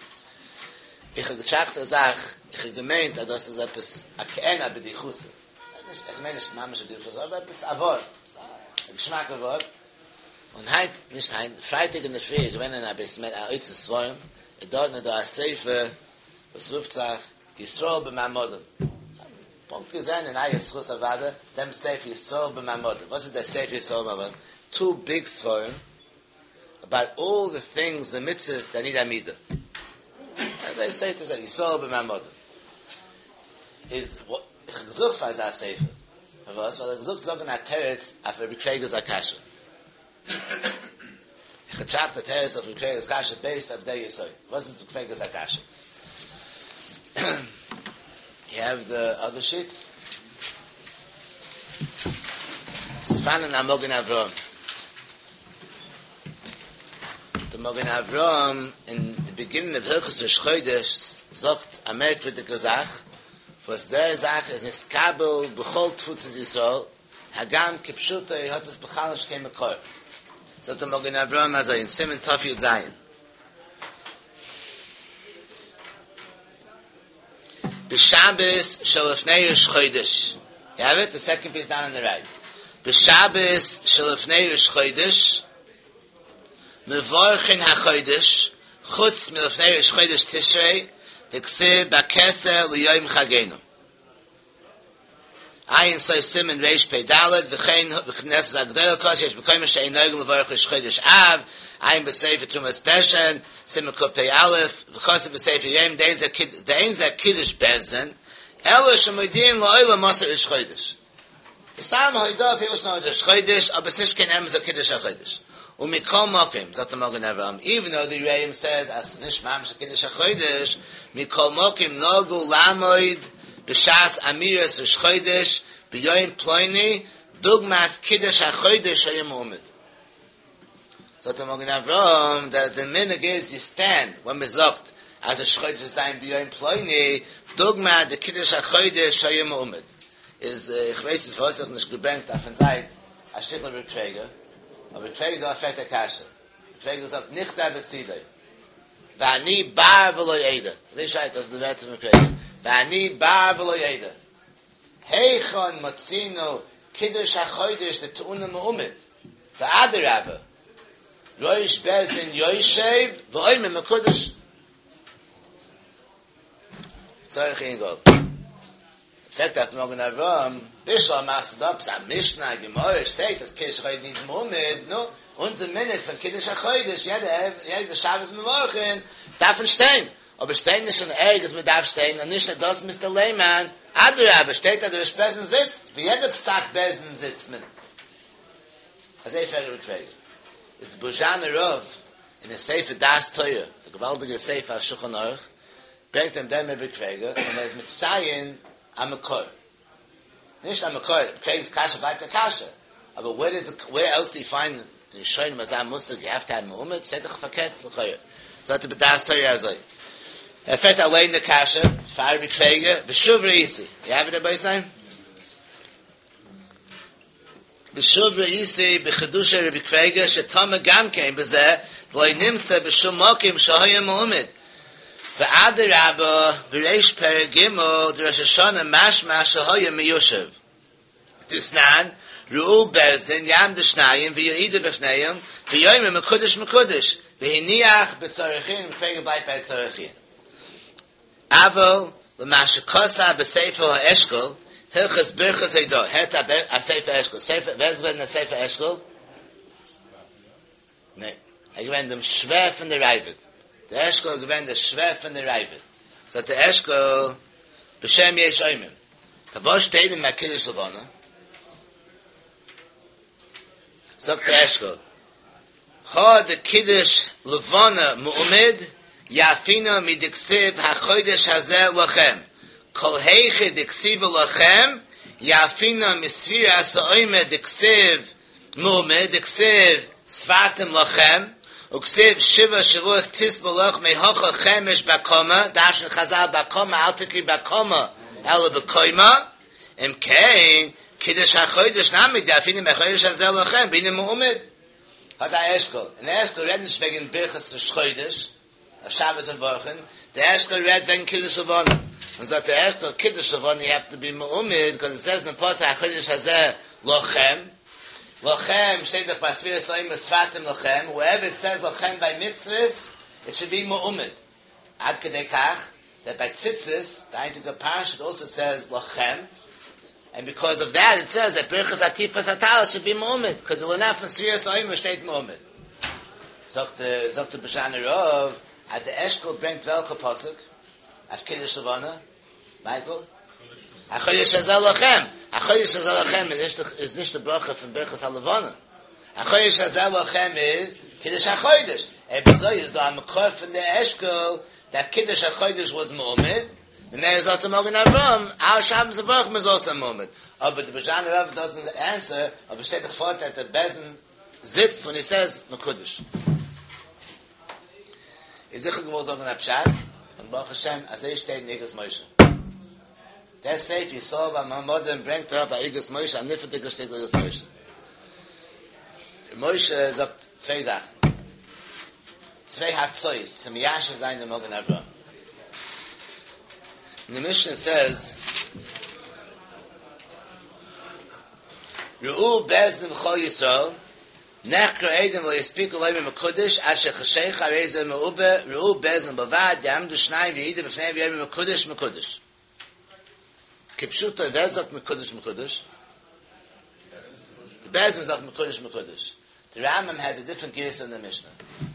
Ich habe gedacht, ich habe gemeint, dass es etwas akena b'dichuse. Ich meine nicht mamisch b'dichuse, aber etwas avod. Geschmack avod. Und Freitag in der Früh, ich bin in ein bisschen mit ein Oizes Vorm, dort nicht da ein Seife, was ruft sich, Yisroel b'mamodem. Punkt gesehen, in Ayes Chus Avada, dem Seife Yisroel b'mamodem. Was ist der Seife Yisroel b'mamodem? Two big Svarim about all the things, the mitzvahs that need Amidah. As I say, it is Yisroel b'mamodem. Is what, ich gesucht für ein Seife. Was? Weil ich gesucht sagen, ein Teretz, auf ein Bekleiges Akasha. Ich getracht der Teres auf Bekleiges Akasha based auf der Yisroel. Was ist Bekleiges Akasha? You have the other sheet. Sfanen am Mogen Avram. Der Mogen Avram in the beginning of Hilchos Chodesh sagt a merkwürdige Sach, was der Sach ist nicht Kabel bechol Tfutzes Yisrael, Hagam kipshuta hat es bechalisch kein Mekor. Sagt der Mogen Avram, also in Simen Tov Yud Zayin. B'Shabbos shel Lefnei Rosh Chodesh. You have it? The second piece down on the right. B'Shabbos shel Lefnei Rosh Chodesh mevorchin hachodesh chutz milefnei Rosh Chodesh Tishrei Dikseh b'Keser liyoyim Chagenu. Ayin Soif Simen Reish Pei Dalet v'chein v'chnes Zagdel Kosh yesh b'koyim she'ein noigel levorch Rosh Chodesh Av Ayin b'Sefer Trumas Peshen Simen Kuf Pei Aleph v'chosim b'Sefer Yom Dein Zeh Kiddush Bezdin Elo shemoidin la'olam Moser Rosh Chodesh. Istam hoida people know Rosh Chodesh aber es ist kein Emes Kiddush HaChodesh. Mikol Mokim, sagt der Mogen Avram, even though the Reim says, as nish mamish Kiddush HaChodesh, Mikol Mokim nogu lamoid b'shas amiras Rosh Chodesh b'yoyim ploini dugmas Kiddush HaChodesh hayim umid. Sagt der Mogen Avram, that the minig is you stand, when we sagt, as Rosh Chodesh is saying b'yoyim ploini, dugma the Kiddush HaChodesh hayim umid. Is, ich weiß es, was ich nicht gebenkt, auf ein Zeit, a Stichel Rückträger, aber Rückträger da fährt der Kasche. Rückträger sagt, nicht der Bezidei. Vani bar v'lo yeda. Das ist das der Wert von Rückträger. Vani bar v'lo yeda. Heichon motzino Kiddush HaChodesh de tu'unem umid. V'adarabba. Roish bezdin yoishev v'oimim HaKodesh. Zorich ingol. Sagt der Mogen Avram, Bishal Masadab, Sam Mishnah, Gemara, steht, das Kiddush HaChodesh nicht Muhammad, no? Unser Minute von Kiddush HaChodesh, jeder Shabbos Mevorchen, darf stehen. Aber stehen nicht schon Eges, man darf stehen, und nicht nur das, Mr. Lehmann. Aber steht da, der Besen sitzt, wie jeder Psak Besen sitzt man. Also ich werde Rückwege. Ist der Bujana Rov, in der Sefer Das Teuer, der gewaltige Sefer Shulchan Aruch, bringt ihm dem Rückwege, und ist mit Zayin, am Mekor. Nicht am Mekor, Pfleges Kasha, weiter Kasha. Aber where else do you find the Shoyin Mazam Musik, you have to have Muhammad, steht doch verkehrt, L'choyer. So hat bedas Torah azoi. Fährt allein der Kasha, fahre Pflege, B'shuv Reisi. You have it dabei sein? B'shuv Reisi, B'chedusha Rebbe Pflege, Shetama Gamkein, B'zeh, V'loi Nimsa, B'shum Mokim, Shahoyim Muhammad. V'adarabba v'reish perek gimel d'Rosh Hashanah mashma shehoyim miyushev. Tisnan ru'u bezdin yam d'shnayim v'yoida b'fneiim v'yoyim mekudesh v'hiniach b'tzorichin v'fegen b'ayt b'tzorichin. Aval l'mashakosa b'sefer ha'eshkol hilchas birchas eido heta b'sefer eshkol. Wer ist wenn der Sefer Eshkol? Nee. Gewend dem Schwer von der Reivet. Der Eshkol gewend der Schwer von der Reivet. So der Eshkol b'shem yesh oimim. Wo steht in Kiddush Levana? Sagt der Eshkol. Ha de Kiddush Levana mu'umid yafina midiksiv hachodesh hazeh lachem. Kol heiche diksiv lachem yafina misvira sa'oime diksiv mu'umid diksiv svatim lachem uksiv shiva shavuos tis balach mehocha chemesh bakoma dashin chazal bakoma altikri bakoma ela bekoima im kein Kiddush HaChodesh namid yafina mechodesh hazeh lachem bina mu'umid. Hat der Eshkol. In der Eshkol redet nicht wegen Birchas Chodesh, auf Shabbos und Wochen. Der Eshkol redet wegen Kiddush Levana. Und sagt der Eshkol, Kiddush Levana, you have to be mu'umid, because it says in the Pasuk, HaChodesh hazeh lochem. Lochem, steht doch bei Sfira Soim, Svatim lochem. Wherever it says lochem by mitzvahs, it should be mu'umid. Ad kedei kach, that by tzitzis, the einzige Parsha, it also says lochem. And because of that, it says that Birchas Atifas Atalas should be Mu'umid, because the Lanaf and Sfira Soim steht Mu'umid. Sagt der B'shana Rov, at the Eshkol bringt welche Pasuk? Af Kiddush Levana? Michael? HaChodesh hazeh lachem. HaChodesh hazeh lachem is nicht the bracha from Birchas HaLevana. HaChodesh hazeh lachem is Kiddush HaChodesh. Ebezoi is the Amakor from the Eshkol that Kiddush HaChodesh was Mu'umid, The Meir Zot Mogen Avram, our Shabbos Avram is also a moment. But the Bajan Rav doesn't answer, but steht doch fort, that the Bezen sitzt when he says Mekudesh. Is sicher gewollt sagen, Abschad, und Baruch Hashem, als steht in Igas Moshe. Der safe, you saw, when my mother bringt her bei Igas Moshe, an Nifetiger steht Igas Moshe. Moshe sagt zwei Sachen. Zwei Hatzois, zum Yashav sein, der Mogen Avram. In the Mishnah says, Ru'u beznim chol Yisrael, nechker edim lo yispik olayim mekudesh, asher chasheich hareze me'ube, Ru'u beznim bavad, yamdu shnayim v'yidim b'fnei v'yayim mekudesh. Kipshuto vezok mekudesh. The beznim zok mekudesh. The Rambam has a different gears in the Mishnah.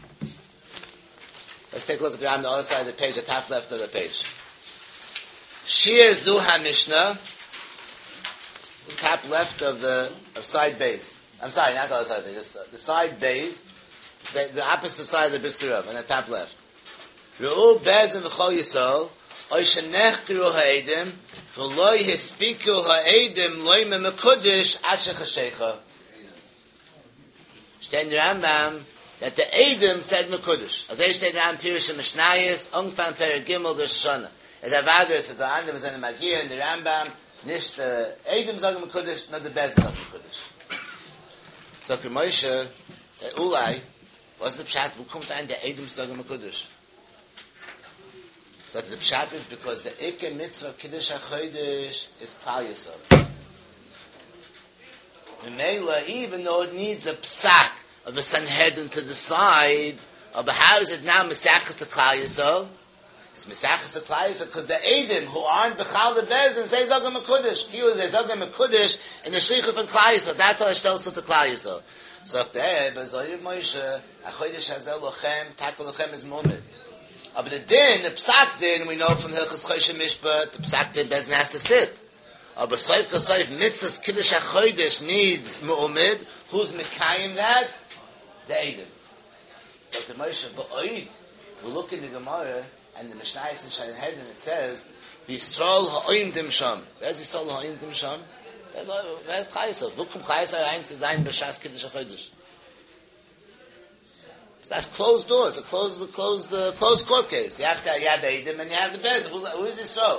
Let's take a look at the Rambam on the other side of the page, the top left of the page. Shir Zu HaMishnah, top left of side base. I'm sorry, not the other side, just the side base, the opposite side of the Brisker Rav, on the top left. Ru'u bezim v'chol Yisrael, oy shenechkiru ha'edim, v'loi hispiku ha'edim loy memekudish ad shechashecha. Steht in the Rambam that the Edim said mekudish. As they steht in Rambam Pirush and Mishnayis, Ungfan Perek Gimel Rosh Hashanah. Es erwartet, dass der andere seine Magie in der Rambam nicht Edom sagen Mekudesh, nur der Beis sagen Mekudesh. So für Moshe, der Ulai, was ist der Pshat, wo kommt ein der Edom sagen Mekudesh? So the Pshat is because the Ike Mitzvah Kiddush HaChodesh is Klal Yisrael. Mimela, even though it needs a psak of a Sanhedrin to decide, but how is it now Mesachas to Klal Yisrael? It's Mesachas Klal Yisrael because the Eidim who aren't Bechal the Bezin say Zogam HaKudosh. Kiyu they Zogam HaKudosh in the Shlichut from Klal Yisrael. That's how it tells to Klal Yisrael. So there, Bezoyer Moshe, HaChodesh Hazel Lochem, Takel Lochem is Mu'mid. But the din, the Psak din, we know from Hilchas Choshe Mishpat, the Psak din Bezin has to sit. But Soif Kosoif, Mitzvahs Kiddush HaChodesh needs Mu'mid. Who's Mekayim that? The Eidim. So the Moshe, Ba'oid, we look in the Gemara, and the Mishnah is in Sanhedrin, it says, Yisrael ha'oimdim sham. Where's Yisrael ha'oimdim sham? Where's Klal Yisrael? Wo kommt Klal Yisrael rein zu sein, B'shas Kiddush HaChodesh? That's closed doors, a closed court case. You have the Eidim and you have the Bez. Who is Yisrael?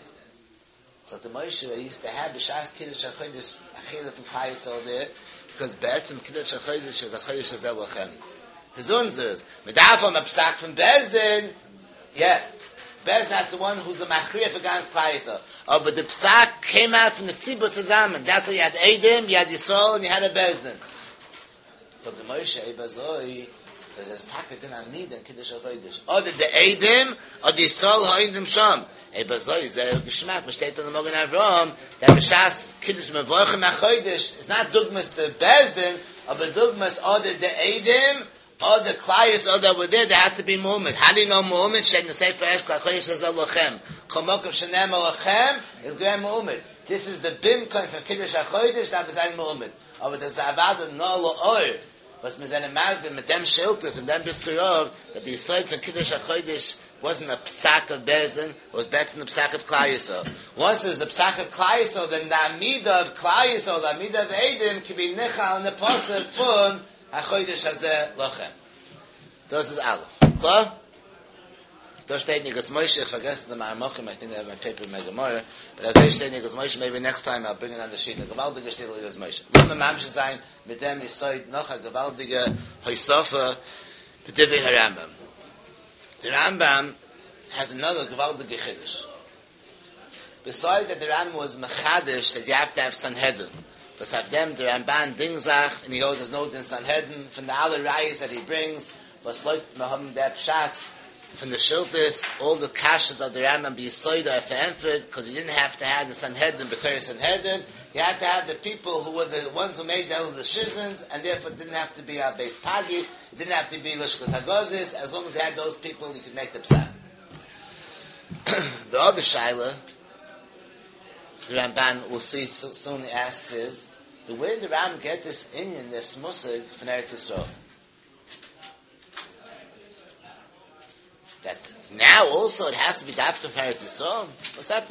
So the Moshe, they used to have B'shas Kiddush HaChodesh, Achila from Klal Yisrael there, because Be'etzim Kiddush HaChodesh is a Chodesh Hazel Lochem. His unzers. Medafam a Psak from Bezdin, yeah. Bezdin, that's the one who's the Machriya against Klal Yisrael. But the Psak came out from the Tzibur Tzazaman. That's why you had Eidim, you had Yisrael, and you had a Bezdin. So the Moshe, Ebazoi, so there's Takat in Amid and Kiddush HaChodesh. Or the Eidim, or the Yisrael ha'Eidim Sham. Ebazoi is there Geshmak, which stated on the Mogen Avram, that B'shas Kiddush Mevorchim HaChodesh is not Dugmas the Bezdin, but Dugmas or the Eidim, all the Klal all that were there, they had to be Mu'mid. How do you know Mu'mid? Shein the Sefer Esh Klal Chodesh Hazel Lochem. Kol Mokav Shenem Lochem is Graham Mu'mid. This is the Bimkon from Kiddush HaChodesh, that was ein Mu'mid. Aber das Zavada no Lo'or, was mit seinem Mazbin, mit dem Schiltus, and dem Biskurov, that the Yisrael from Kiddush HaChodesh wasn't a Psak of Bezdin, it was better than the Psak of Klal Yisrael. Once there's the Psak of Klal Yisrael, then the Amidah of Klal Yisrael, the Amidah of Eidim, can be Nichal in the Pasuk from HaChodesh Hazeh Lochem. Das ist alles. Klar? Da steht Nigas Moshe, ich vergesse the Ma'amochim, I think I have my paper in my Gemara, but as I steht Nigas Moshe, maybe next time I'll bring it on the sheet, a gewaltige Stil Nigas Moshe. Lass mir Mamsche sein, mit dem ich soll noch a gewaltige Hoysofa, B'divrei HaRambam. The Rambam has another gewaltige Chiddush. Besides that the Rambam was Mechadish, that you have to have Sanhedrin. But of them, the Ramban Dingzach, and he holds his note in Sanhedrin, from the other rayas that he brings, was like Maham Deb Pshat, from the Shiltis, all the kashas of the Rambam be Yisoida Efe'emfred, because he didn't have to have the Sanhedrin, B'Torah Sanhedrin, he had to have the people who were the ones who made those decisions, and therefore it didn't have to be a Beis Pagi, it didn't have to be Lishkot HaGozis, as long as he had those people, he could make the Pshat. The other Shaila, the Ramban will see soon asks is, the way the Ram get this Inyan, this Musig, from Eretz Yisrael. That now also it has to be dafka for Eretz Yisrael. What's that?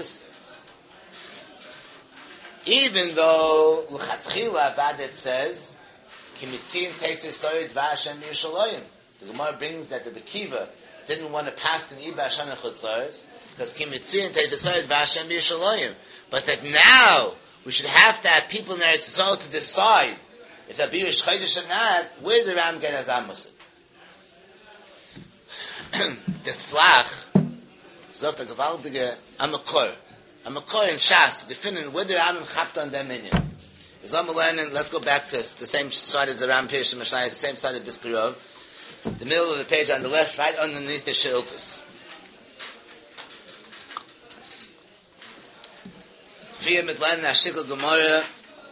Even though l'chatchila Vadet says Kimitzin Teitz Yisrael Dva Hashem Yerushalayim. The Gemara brings that the Bekiva didn't want to pass in Iba Hashem Chutzaris because Kimitzin Teitz Yisrael Dva Hashem Yerushalayim. But that now we should have to have people in Eretz Yisrael to decide if that be Rish Chodesh or not. Where the Ram get as Amos? The Tzlach sagt a gewaltige Amakor. Amakor in Shas gefunden where the Ram chapt on them in. Let's go back to the same side as the Ram Pirish Mashnai, the same side of Biskarov. The middle of the page on the left, right underneath the Sheilkus. Via Midlan Nashikal Gemara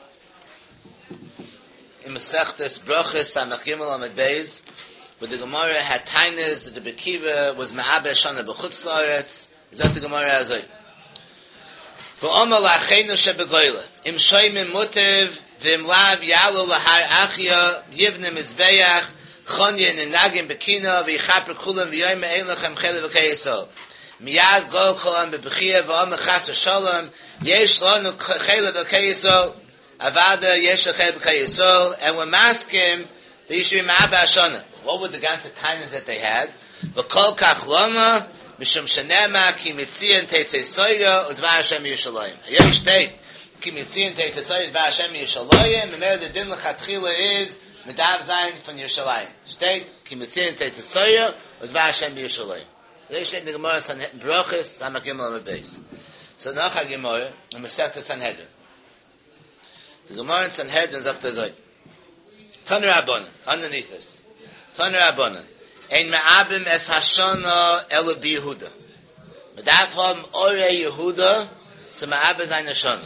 in Masechtes Brochus Samach Gimel Amid Beis, where the Gemara had tainas that the Bekiva was Ma'aber Shana B'chutz La'aretz. Is that the Gemara Azay? V'omar la'acheinu shebegoyle im shoymim mutev v'im lav yalu lahar achya yivne mizbeach chonye nenagim bekina v'yichaper kulam v'yoyme ein lachem chele v'keiso miyad go kolam bebechia v'omar chas v'sholem yesh lonu chele v'keiso avada yesh chele v'keiso, and we're masking they used to be ma'aba ashana. What were the ganze times that they had? V'kol kach loma Mishum Shanema Ki Mitzian Teitzei Soya und Dva Hashem Yerushalayim. Here steht Ki Mitzian Teitzei Soya und Dva Hashem Yerushalayim. And the din l'chatchila is Medav Zayin from Yerushalayim. Steht Ki Mitzian Teitzei Soya und Dva Hashem Yerushalayim. There steht the Gemara Brochus Samach Gimel Amid Beis. So nach a Gemara in Masechta Sanhedrin. The Gemara in Sanhedrin sagt so. Taner Rabbanan underneath this. Taner Rabbanan. Ein ma'abim es hashana elu bi Yehuda. Mit darf haben Ore Yehuda zu ma'abim sein Hashana.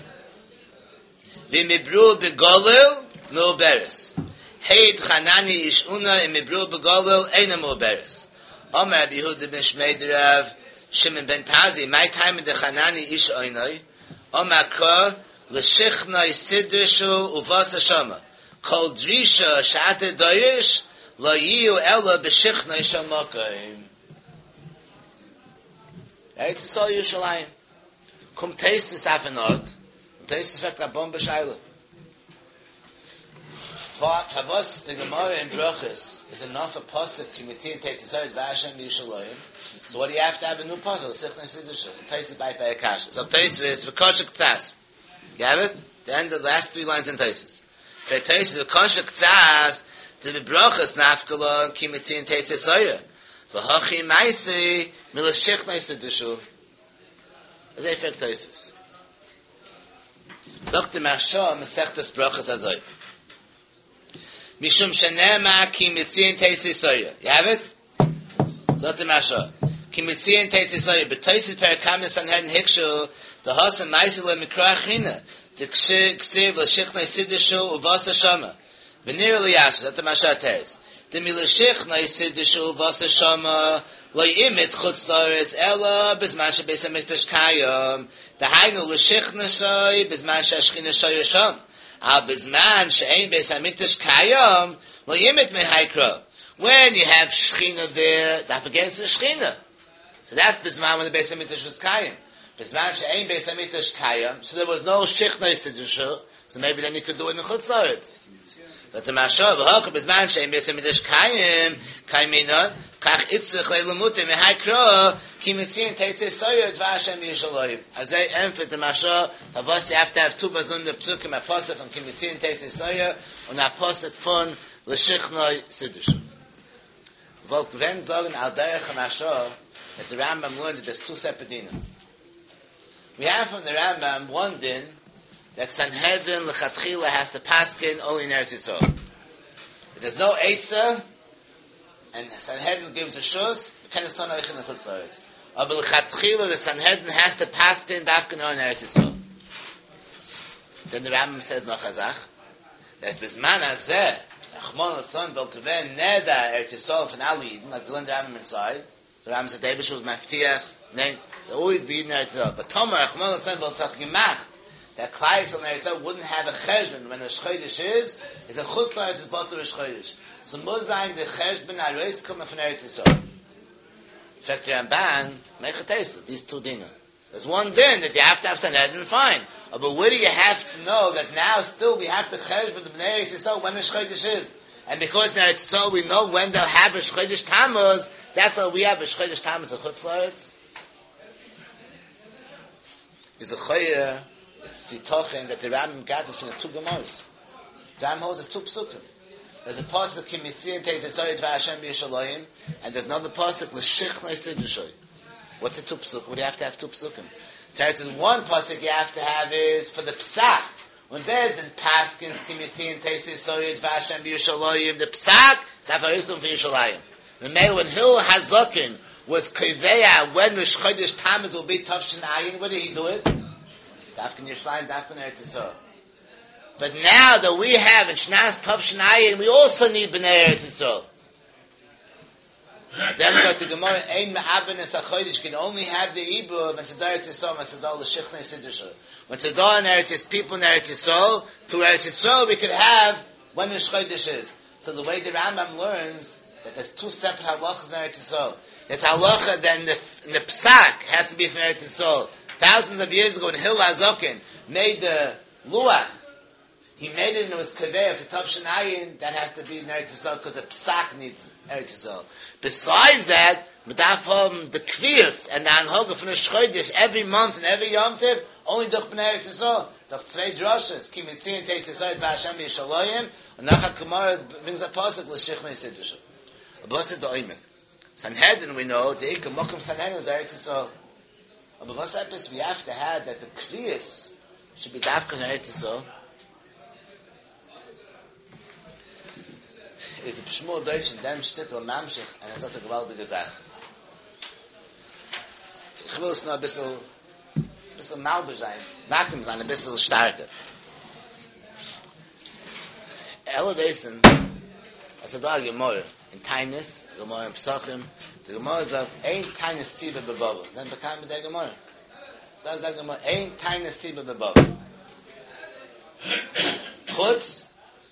Wie mibru begolil mu'beres. Heid chanani ish una im mibru begolil eina mu'beres. Omer Rabbi Yehuda ben Shmeiderav Shimon ben Pazi, my time in the chanani ish oinoi. Omer ka l'shichna isidrishu uvas hashama. Kol drisha sha'ate doyish La yiu ela b'shichna yishamakayim. Eretz Yisrael Yerushalayim. Kum taste this afenod. Taste this vek abon b'shayla. Favos the Gemara in Brochus is enough a pasuk to mitzvah take Yisrael v'Hashem Yerushalayim. So what do you have to have a new pasuk? L'shichna yishamakayim. Taste it by Akash. So taste this v'koshek tzas. You have it? The end of the last 3 lines in Taisis. Taste v'koshek tzas. The brachas nafkala ki mitzin teitze soya. V'hachi maisi milashich naisa dishu. As a fact taisus. Sagt the Maharsha mesechtes brachas azay. Mishum shenema ki mitzin teitze soya. You have it? Sagt the Maharsha. Ki mitzin teitze soya. B'taisis perakam Sanhedrin hikshu the hasan maisi le mikra achina. The ksiv lashich naisa dishu uvas hashama. V'nirli yashu, that's the Mashar Teretz. The milashich naisid d'shul v'asa shama lo yimit chutz laretz ela bizman shebeis hamikdash kayom. The hainu l'shich nasai bizman she'ashchina shoya sham. Al bizman she'ein beis hamikdash kayom lo yimit mehaykro. When you have shchina there, that's against the shchina. So that's bizman when the beis hamikdash was kayom. Bizman she'ein beis hamikdash kayom. So there was no shich naisid d'shul. So maybe then you could do it in chutz laretz. But the Mashal v'hachab is man she'im b'esem midash kayim kaymina kach itzich le'lemutim mehaykro ki mitzin teitzei soyer dva Hashem Yerushalayim. As they emphasize the Mashal, Havas you have to have 2 bazun the psukim a pasuk from ki mitzin teitzei soyer and a pasuk von l'shichnoi siddush. Wollt wenn sagen al derech Mashal that the Rambam learned that there's 2 separate dinim. We have from the Rambam one din that Sanhedrin l'chatchila has to paskin only in Eretz Yisrael. If there's no Eitzah, and Sanhedrin gives a shus, can es ton oich in the chutz laretz. But l'chatchila, the Sanhedrin has to paskin dafkin only in Eretz Yisrael. Then the Rambam says no chazach, that bizman hazeh, achmon l'tzon v'olkeven neda Eretz Yisrael from Ali, like the Rambam inside, the Rambam said, David was maftiach, then they'll always be in Eretz Yisrael. But Tomer, achmon l'tzon v'oltzach gemacht, that Klais on Eretz wouldn't have a cheshbon when Rosh Chodesh is, it's a chutz laretz is bought to Rosh Chodesh. So Muzayim the cheshbon arois coming from Eretz Yisrael. Fact Ramban, Mechatesa, these two dinim. There's one din that you have to have Sanhedrin, fine. But where do you have to know that now still we have to chesh with the Bnei Eretz Yisrael when the Shchodesh is? And because now it's so, we know when they'll have a Shchodesh Tammuz, that's why we have a Shchodesh Tammuz of Chutz La'aretz. Is a Choyer, it's Sitochen that the Rambam got from the two Gemaras. The Rambam holds two Psukim. There's a pasuk Ki Mitzion Teitzetzayit V'Hashem B'Yishalayim, and there's another pasuk L'Shich L'Sidushoy. What's a two Psuk? What do you have to have two Psukim? There's one pasuk you have to have is for the Psak. When there's in Paskins Ki Mitzion Teitzetzayit V'Hashem B'Yishalayim, the Psak Davarichum V'Yishalayim. The male when Hil Hazokin was Koveya when Rosh Chodesh Tammuz will be Tavshin Ayin, what did he do it? Dafkin Yerushalayim, Dafkin Eretz Yisrael. But now that we have in Shnas Tavshin Ayin, we also need Bnei Eretz Yisrael. Then we got the Gemara, Ein Me'aben Es HaChodesh, can only have the Ibur when Tzedar Eretz Yisrael, when Tzedar L'Shichnei Siddushah. When Tzedar and Eretz Yisrael, people in Eretz Yisrael, through Eretz Yisrael we could have when the Chodesh is. So the way the Rambam learns that there's two separate halachas in Eretz Yisrael. There's halacha that in the Psak has to be from Eretz Yisrael. Thousands of years ago when Hil HaZokin made the Luach, he made it and it was Kaveh for Tavshin Ayin, that had to be in Eretz Yisrael because the Psak needs Eretz Yisrael. Besides that, the Kviyas and the Anhoga from the Shchodesh every month and every Yom Tov, only Doch B'nei Eretz Yisrael. Doch zwei Droshes, Ki Mitzion Teitzetzayit V'Hashem B'Yishalayim, and Nachat Gemara brings a pasuk L'Shichnei Siddushah. Abbasid Do'imek. Sanhedrin we know, the Ikam Mokum Sanhedrin is Eretz Yisrael. But what's happens, we have to have that the Kviyas should be Dafka in Eretz Yisrael. Is a Pshmur Deutsch in dem Stickel Mamshich, and it's not a gewaltige Sache. Ich will es noch ein bisschen malber sein, Matem sein, ein bisschen starker. Elevation, as a dog Gemara, in Tainis, Gemara in Pesachim, the Gemara sagt, ein Tainis Tziba Bebaba. Then bekam mit der Gemara. Da sagt Gemara, ein Tainis Tziba Bebaba. Chutz,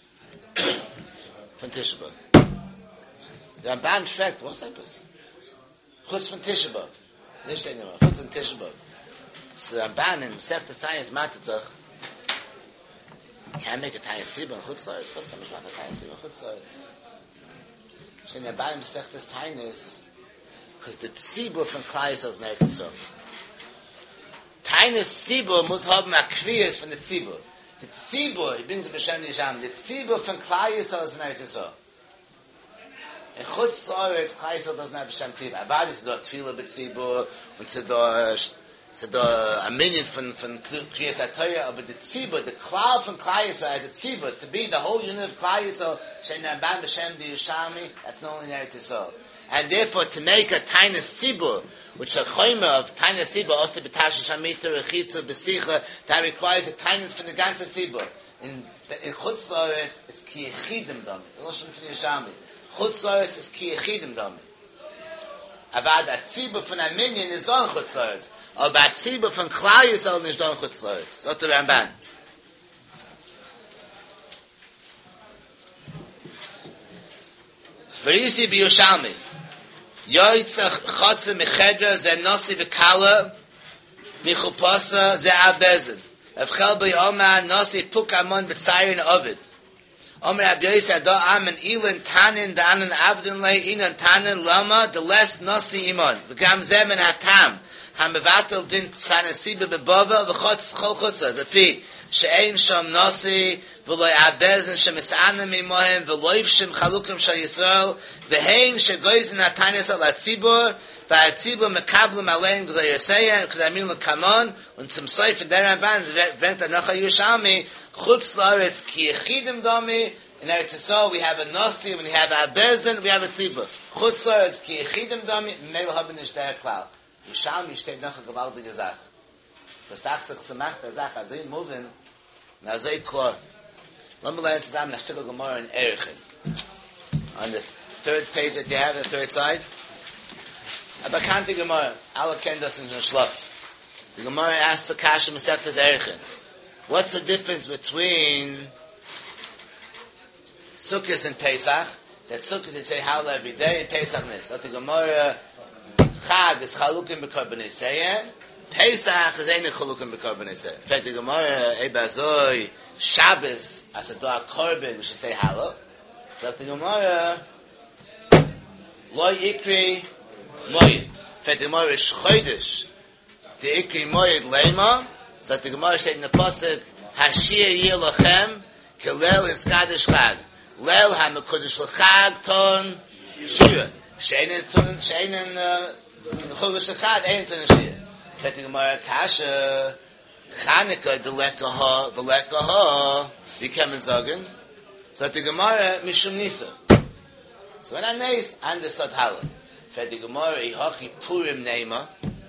von Tisha B'Av. Der Ramban fragt, was ist das? Chutz von Tisha B'Av. Nicht steht immer, Chutz von Tisha B'Av. So der Ramban in Sefta Science macht sich, can make a Taya Siba in Chutz La'aretz. Was kann ich machen, a Taya Siba in Chutz La'aretz? Steht der Ramban in Sefta Science, because the Tzibur von Klai Yisrael ist nicht so. Keine Tzibur muss haben a Kviyas von der Tzibur. The Tzibur, ich bin so beschämt nicht an, the Tzibur von Klai Yisrael ist nicht so. In Chutz La'aretz, Klai Yisrael does not beschämt Tzibur. Aber es ist dort Tfilah bei Tzibur, und es ist dort a minion von Kriyas HaTorah, aber the Tzibur, the cloud from Klai Yisrael as a Tzibur, to be the whole unit of Klai Yisrael, Shein Ramban B'Shem the Yerushalmi, that's not only in Eretz Yisrael. And therefore, to make a tiny Tzibur, which a choyma of tiny Tzibur, also b'tasha shamita, rechitza, b'sicha, that requires a tinus from the ganze Tzibur. In Chutz La'aretz, it's ki yechidim dami. The Lashon from Yerushalmi. Chutz La'aretz is ki yechidim dami. Aber a Tzibur from a minion is don Chutz La'aretz. Aber a Tzibur from Klai Yisrael is don Chutz La'aretz. So the Ramban. Verisi b'Yerushalmi. Yoitzach chotze mechedra ze nosi v'kala michupasa ze abezin. Evchel b'yoma nosi puk amon b'tzayin ovid. Omer abyoyis ado amen ilan tanin da'anan avdin lei inan tanin lama the less nosi imon. V'gam zemen hatam ha'mevatel din tzanasiba b'bova v'chotz chol chutza. The fee she'ein shom nosi v'loi abezin she'mis'anim imohem v'loi v'shem chalukim shal Yisrael v'hein she'goizin ha'tainis al ha'tzibur v'ha'tzibur mekablim alein g'zay Yisaya k'damin l'kamon und zum Seif in der Ramban bringt Anocha Yerushalmi Chutz La'aretz ki yechidim dami. In Eretz Yisrael we have a Nasi, when we have a Bezdin, we have a Tzibur. Chutz La'aretz ki yechidim dami, meil haben nicht der Klau. Yerushalmi steht noch eine gewaltige Sache. Das darf sich zu machen, der Sache, also in Movin, na so klar. Lass mal lernen zusammen nach Stückel Gemara in Erechin. On the third page that you have, the third side. A bekannte Gemara, alle kennen das in den Schlaf. The Gemara asks the Kasha Masechtas Erechin. What's the difference between Sukkot and Pesach? That Sukkot you say Hallel every day, and Pesach nips. So the Gemara Chag is Chalukim b'Korbanei Seyen, Pesach is Eine Chalukim b'Korbanei Seyen. In fact, the Gemara, Ebazoi, Shabbos, as a Doa Korban, we should say Halo. So the Gemara, Lo Ikri Moyed. In fact, the Gemara is Chodesh, the Ikri Moyed Leima. So the Gemara said in the Pasuk, Hashir Yeh Lochem, Kelel is Kadosh Chag. Lel HaMekodesh L'Chag Ton Shira. Sheinen Chodesh L'Chag, Ein Ton Shira. Fet the Gemara Kasha, Chanukah the Lekaha, wie kann man sagen? So the Gemara Mishum Nisa. So when I nice, and the Sot Hala. Fet the Gemara Ihachi Purim Neima.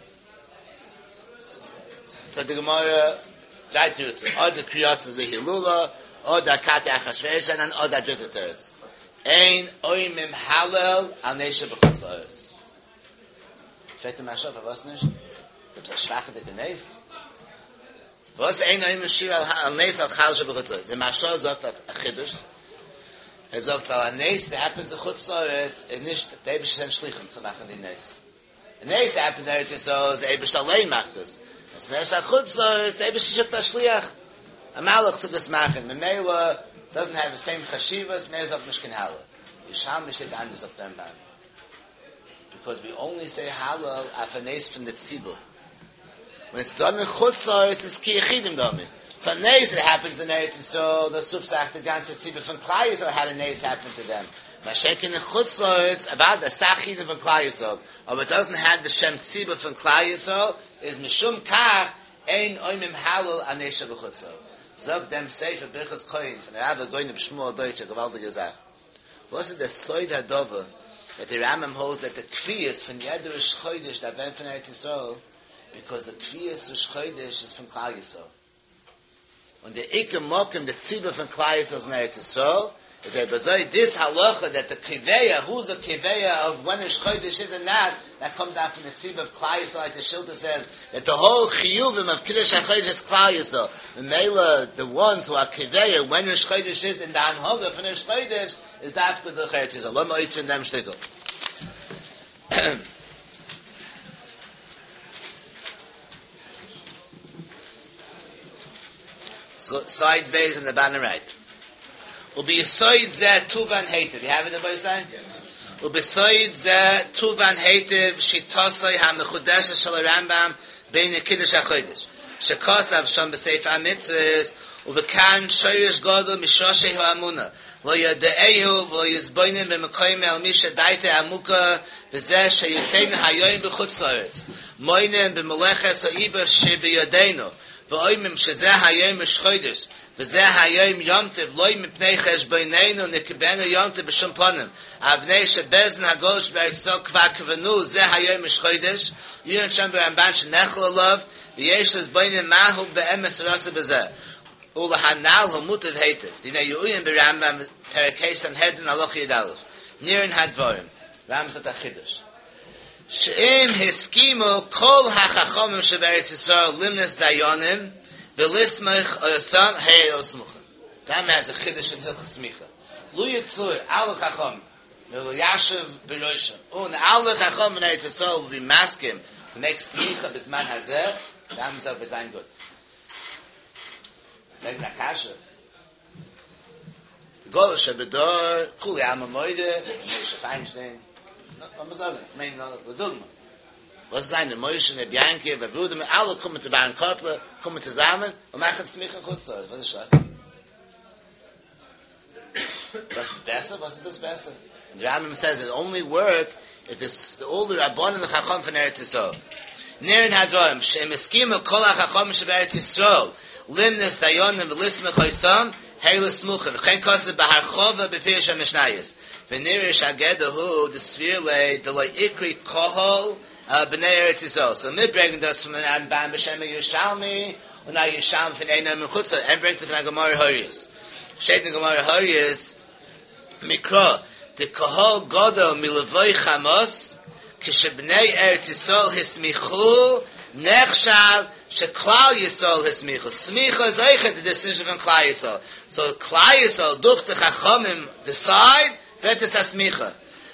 So the Gemara Jai Tirutz, or the Kriyas is the Hilula, or the Kati Achashverosh, and or the Dritateres. Ein Oimim Halal al Nesha B'chutz La'aretz. Fet the Mashot, was nicht? Das ist schwache der Geneis. Was ein Oimim Shir al Nes al Chal B'chutz La'aretz. Der Mashot sagt a Chiddush. Sagt, weil a Nes, der happens a Chutz La'aretz, nicht, der Ebesh ist ein Schlichen zu machen, die Nes. A Nes, der happens a so, der Ebesh allein macht es. Es Nes a Chutz La'aretz, der Ebesh ist a Shliach. A Malach to this machen. The Mela doesn't have the same chashivas, Mela of Mishkin Halal. Yisham Mishid Anders of them ban. Because we only say Halal afanes from the Tzibur. When it's done in Chutz La'aretz, it's ki yechidim dami. So Nes, it happens in Eretz Yisrael, the Sufsach, the ganze Tzibur from Klai Yisrael had a Nes happen to them. Mashek in the Chutz La'aretz, about the Sachidim from Klai Yisrael, or it doesn't have the Shem Tzibur from Klai Yisrael, is Mishum Kach, Ein Oimim Halal Anesha B'chutz La'aretz. Sag dem Sefer Birchas Kohen von der Rabbi Goyne B'Shmuel Deutsche gewaltige Sache. Was ist der Soid HaDover, that the Rambam holds that the Kviyas von Yeder Rosh Chodesh that went from Eretz Yisrael, because the Kviyas Rosh Chodesh is from Klal Yisrael. Und der Ike Mokim, the Tzibur from Klal Yisrael is in Eretz Yisrael, is that Bazoi, this halacha that the Kiveya, who's the Kiveya of when Rosh Chodesh is and not, that comes out from the Tzibur of Klal Yisrael, like the Shilta says, that the whole Chiyuvim of Kiddush HaChodesh is Klal Yisrael. The Mela, the ones who are Kiveya, when Rosh Chodesh is in the Anhoga for Rosh Chodesh, is the Afkud of Eretz Yisrael. Lama Ois from them shtickle. Side base in the banner right. Ubesides that Tuvan Hativ. You have it in the sign? Yes. Ubesides that Tuvan Hativ, Shitasai HaMechudesh Shal Rambam, Bein Kiddush HaChodesh. Shekasav Sham B'Seif HaMitzvahs, Ubekan Shoyrish Godel Mishoshe HaAmuna. Lo Yadeehu, Lo Yizboinin B'Mekoyim El Misha Daite Amuka, V'zeh Sheyisein Hayoyim B'Chutz La'aretz. Moinen B'Meleches Ha'ibah She'B'Yadeinu. V'Oimim Shezeh Hayoyim B'Chodesh. וזה היום יומטב לא מפני חשבוננו נקבנו יומטב בשום פנים אבני שבזן הגולש בארצו כבר כוונו זה היום משחוידש ירן שם ברמב"ן שנחל עליו ויש לזבוינם מהו באמס רסה בזה ולהנ"ל הוא מוטב היטב דיני יאויים ברמב"ם פרק ה' סנהדרין הלוך ידלך נירן הדבורים רמב"ם זאת החידוש שאם הסכימו כל החכמים שבארץ ישראל למנס דיונים Velismach Oyosam Hey Osmucha. That has a chiddush in Hilchas Smicha. Lu Yitzur Al Chacham V'Lo Yashav B'Rosham. And Al Chacham V'Nei Tzol will be masking to make Smicha B'Zman Hazeh. That is up B'Zayin good. Like Nakasha. The Gol Shabedor Kuli Alma Moide Moshe Feinstein. I'm sorry. I mean, the Dugma. Was seine Moshe und Bianchi, wir würden alle kommen zu Baron Kotler, kommen zusammen und machen Smicha Chutzor. Was ist das? Was ist besser? Was ist das besser? And the Rambam says it only work if it's all the Rabbon and the Chacham from Eretz Yisrael. Nirin Hadvarim, Shem Eskimu Kol HaChacham Sheb Eretz Yisrael, Limnes Dayonim V'Lismech Hoysam, Heilu Smucha, V'chen Kosev B'Harchova B'Pirish HaMishnayis. V'nirish Agedahu, the Svirle, the Loi Ikri Kohol, B'nei Eretz Yisrael. So wir bringen das von einem Bam B'Shem Yerushalmi und ein Yerushalmi von einer Mechutza. Bringt das von der Gemara Horius. Steht in der Gemara Horius, Mikra, the Kohol Godel Milavoi Chamos, K'shebnei Eretz Yisrael Hismichu, Nechshav, Sheklal Yisrael Hismichu. Smicha is Eichet, the decision from Klal Yisrael. So Klal Yisrael, durch the Chachamim decide, wird es Hasmicha.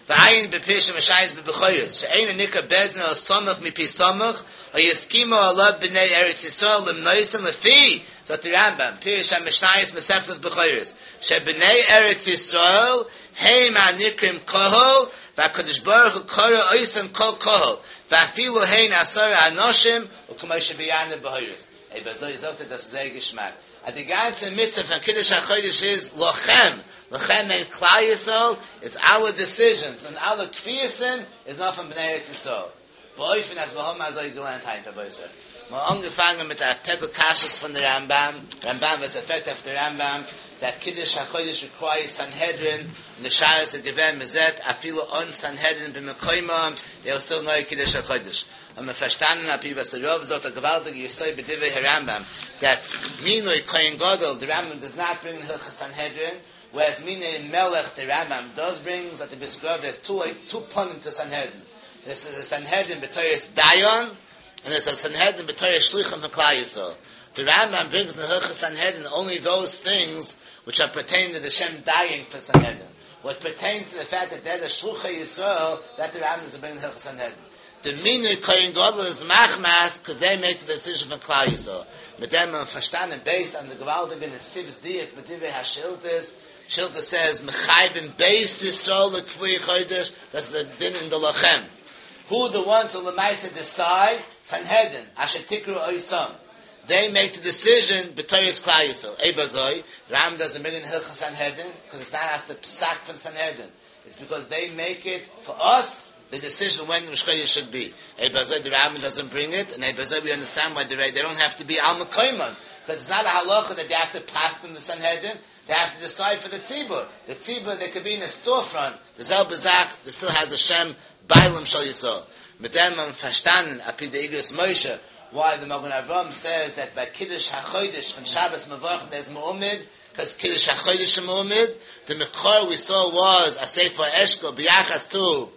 V'ayin b'pish v'shayis b'b'choyos. She'ein anika bezna al samach mipi samach. O yeskimo alav b'nei Eretz Yisrael l'mnoisim l'fi. So the Rambam, Pirish HaMishnayis Mesechtas B'choyos. She'b'nei Eretz Yisrael heim ha'nikrim kohol v'HaKadosh Baruch Hu kora oisem kol kohol. V'afilu hein asara anoshim u'kumay shebiyane b'choyos. Ey, bezoy zote das sehr geschmack. At the ganze mitzvah von Kiddush HaChodesh is lochem. Lochem and Klal Yisrael is our decisions, and our kfiyasin is not from Bnei Eretz Yisrael. Boifen as v'hom azoy gelernt hain, Taboyse. Mal angefangen mit der Pekel Kashas von der Rambam. Rambam was effect after Rambam, that Kiddush HaChodesh requires Sanhedrin, and the Sharas are given Mezet, afilu on Sanhedrin b'mekoimam, they will still know Kiddush HaChodesh. Und wir verstanden, api was der Rov sagt, a gewaltige Yesoi b'divei Rambam, that Minoi Kohen Gadol, the Rambam does not bring the Hilchas Sanhedrin, whereas Minoi Melech, the Rambam does bring, that the Biskrov, there's two ponim to Sanhedrin. This is a Sanhedrin b'toyes Dayon, and there's a Sanhedrin b'toyes Shlichim from Klal Yisrael. The Rambam brings the Hilchas Sanhedrin only those things which are pertaining to the Shem dying for Sanhedrin. What pertains to the fact that they're the Shluchei Yisrael, that the Rambam is bringing the Hilchas Sanhedrin. The Minui Kohen Gadol is machmas because they make the decision from Klal Yisrael. Mit dem verstanden based on the gewaltige Nesivs Diak mit Divei HaShiltis. Shiltis says Mechaybim Beis Yisrael L'Kvui Chodesh. That's the din in the Lachem. Who the ones who Lemaisa decide? Sanhedrin. Asher Tikru Oisam. They make the decision b'toyes Klal Yisrael. Eibazoi. Ram doesn't bring in Hilchas Sanhedrin because it's not as the psak from Sanhedrin. It's because they make it for us. The decision when Mishchayah should be. Eibazoi, the Rambam doesn't bring it, and Eibazoi, we understand why they don't have to be Al Mekoyman. Because it's not a halacha that they have to pass them the Sanhedrin, they have to decide for the Tzibur. The Tzibur, they could be in a storefront. The Zel Bazach, there still has a Shem, Bailam Shal Yisrael. Mit dem verstanden, api de Igris Moshe, why the Magen Avram says that by Kiddush HaChodesh, from Shabbos Mavach, there's Mu'umid, because Kiddush HaChodesh is Mu'umid. The Mekor we saw was a Sefer Eshkol, B'yachas to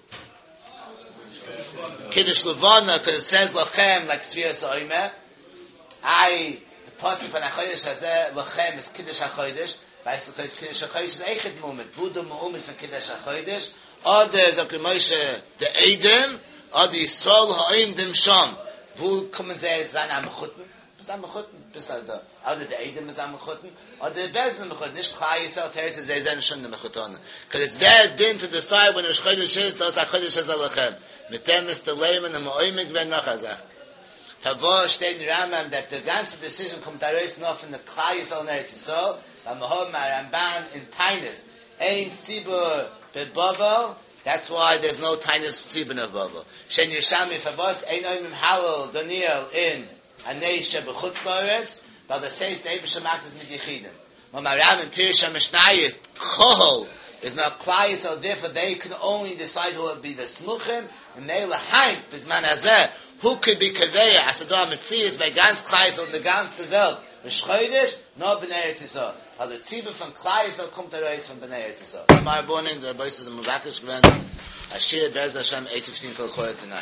Kiddush Levana, because it says Lachem, like Sfiras Oimeh. The Pasuk on HaChodesh Hazeh, Lachem is Kiddush HaChodesh, because Kiddush HaChodesh is Eichid Mu'umid, Vudu Mu'umid for Kiddush HaChodesh, or there's Zakir Moshe, the Edom, or the Yisrael Ha'im Dim Sham. Wo kommen sie sein am Chutten? Bis am Chutten? Bis da. Oder der Edom ist am Chutten? Oder der Besen am Chutten? Nicht Klal Yisrael, Teretz, sie sind schon am Chutten. Because it's their din to decide when Rosh Chodesh is, das HaChodesh is Alachem. Mit dem ist der Lehman am Oimig wenn noch eine Sache. Verwo steht in Rambam, that the ganze decision kommt daraus noch von der Klal Yisrael und Eretz Yisrael, weil wir haben Ramban in Tainus. Ein Tzibur beBavel. That's why there's no Tainus Tzibur of Bavel. Shen Yeshami Favos Ein Oimim Halal Daniel in Aneish Shebechutz Lores, but the says the Eibusha Maktas mit Yechidim. When my Ram in Pirish HaMishnayis Kohol is not Klal Yisrael, therefore they can only decide who will be the Smuchim, and they lahain Bizman Hazeh, who could be Kaveya, Asador Metzias by Gans Klal Yisrael in the ganze Welt, B'Shchodesh, no B'nei Eretz Yisrael. Aber der Tzibur von Klal Yisrael kommt heraus von B'nei Eretz Yisrael. Tomorrow morning, the Rebbe says the Mavakish Gwen, Ashir Be'ez Hashem, 8:15 till 8:45.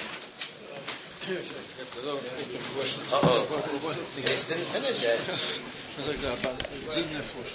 Uh-oh. He didn't finish yet.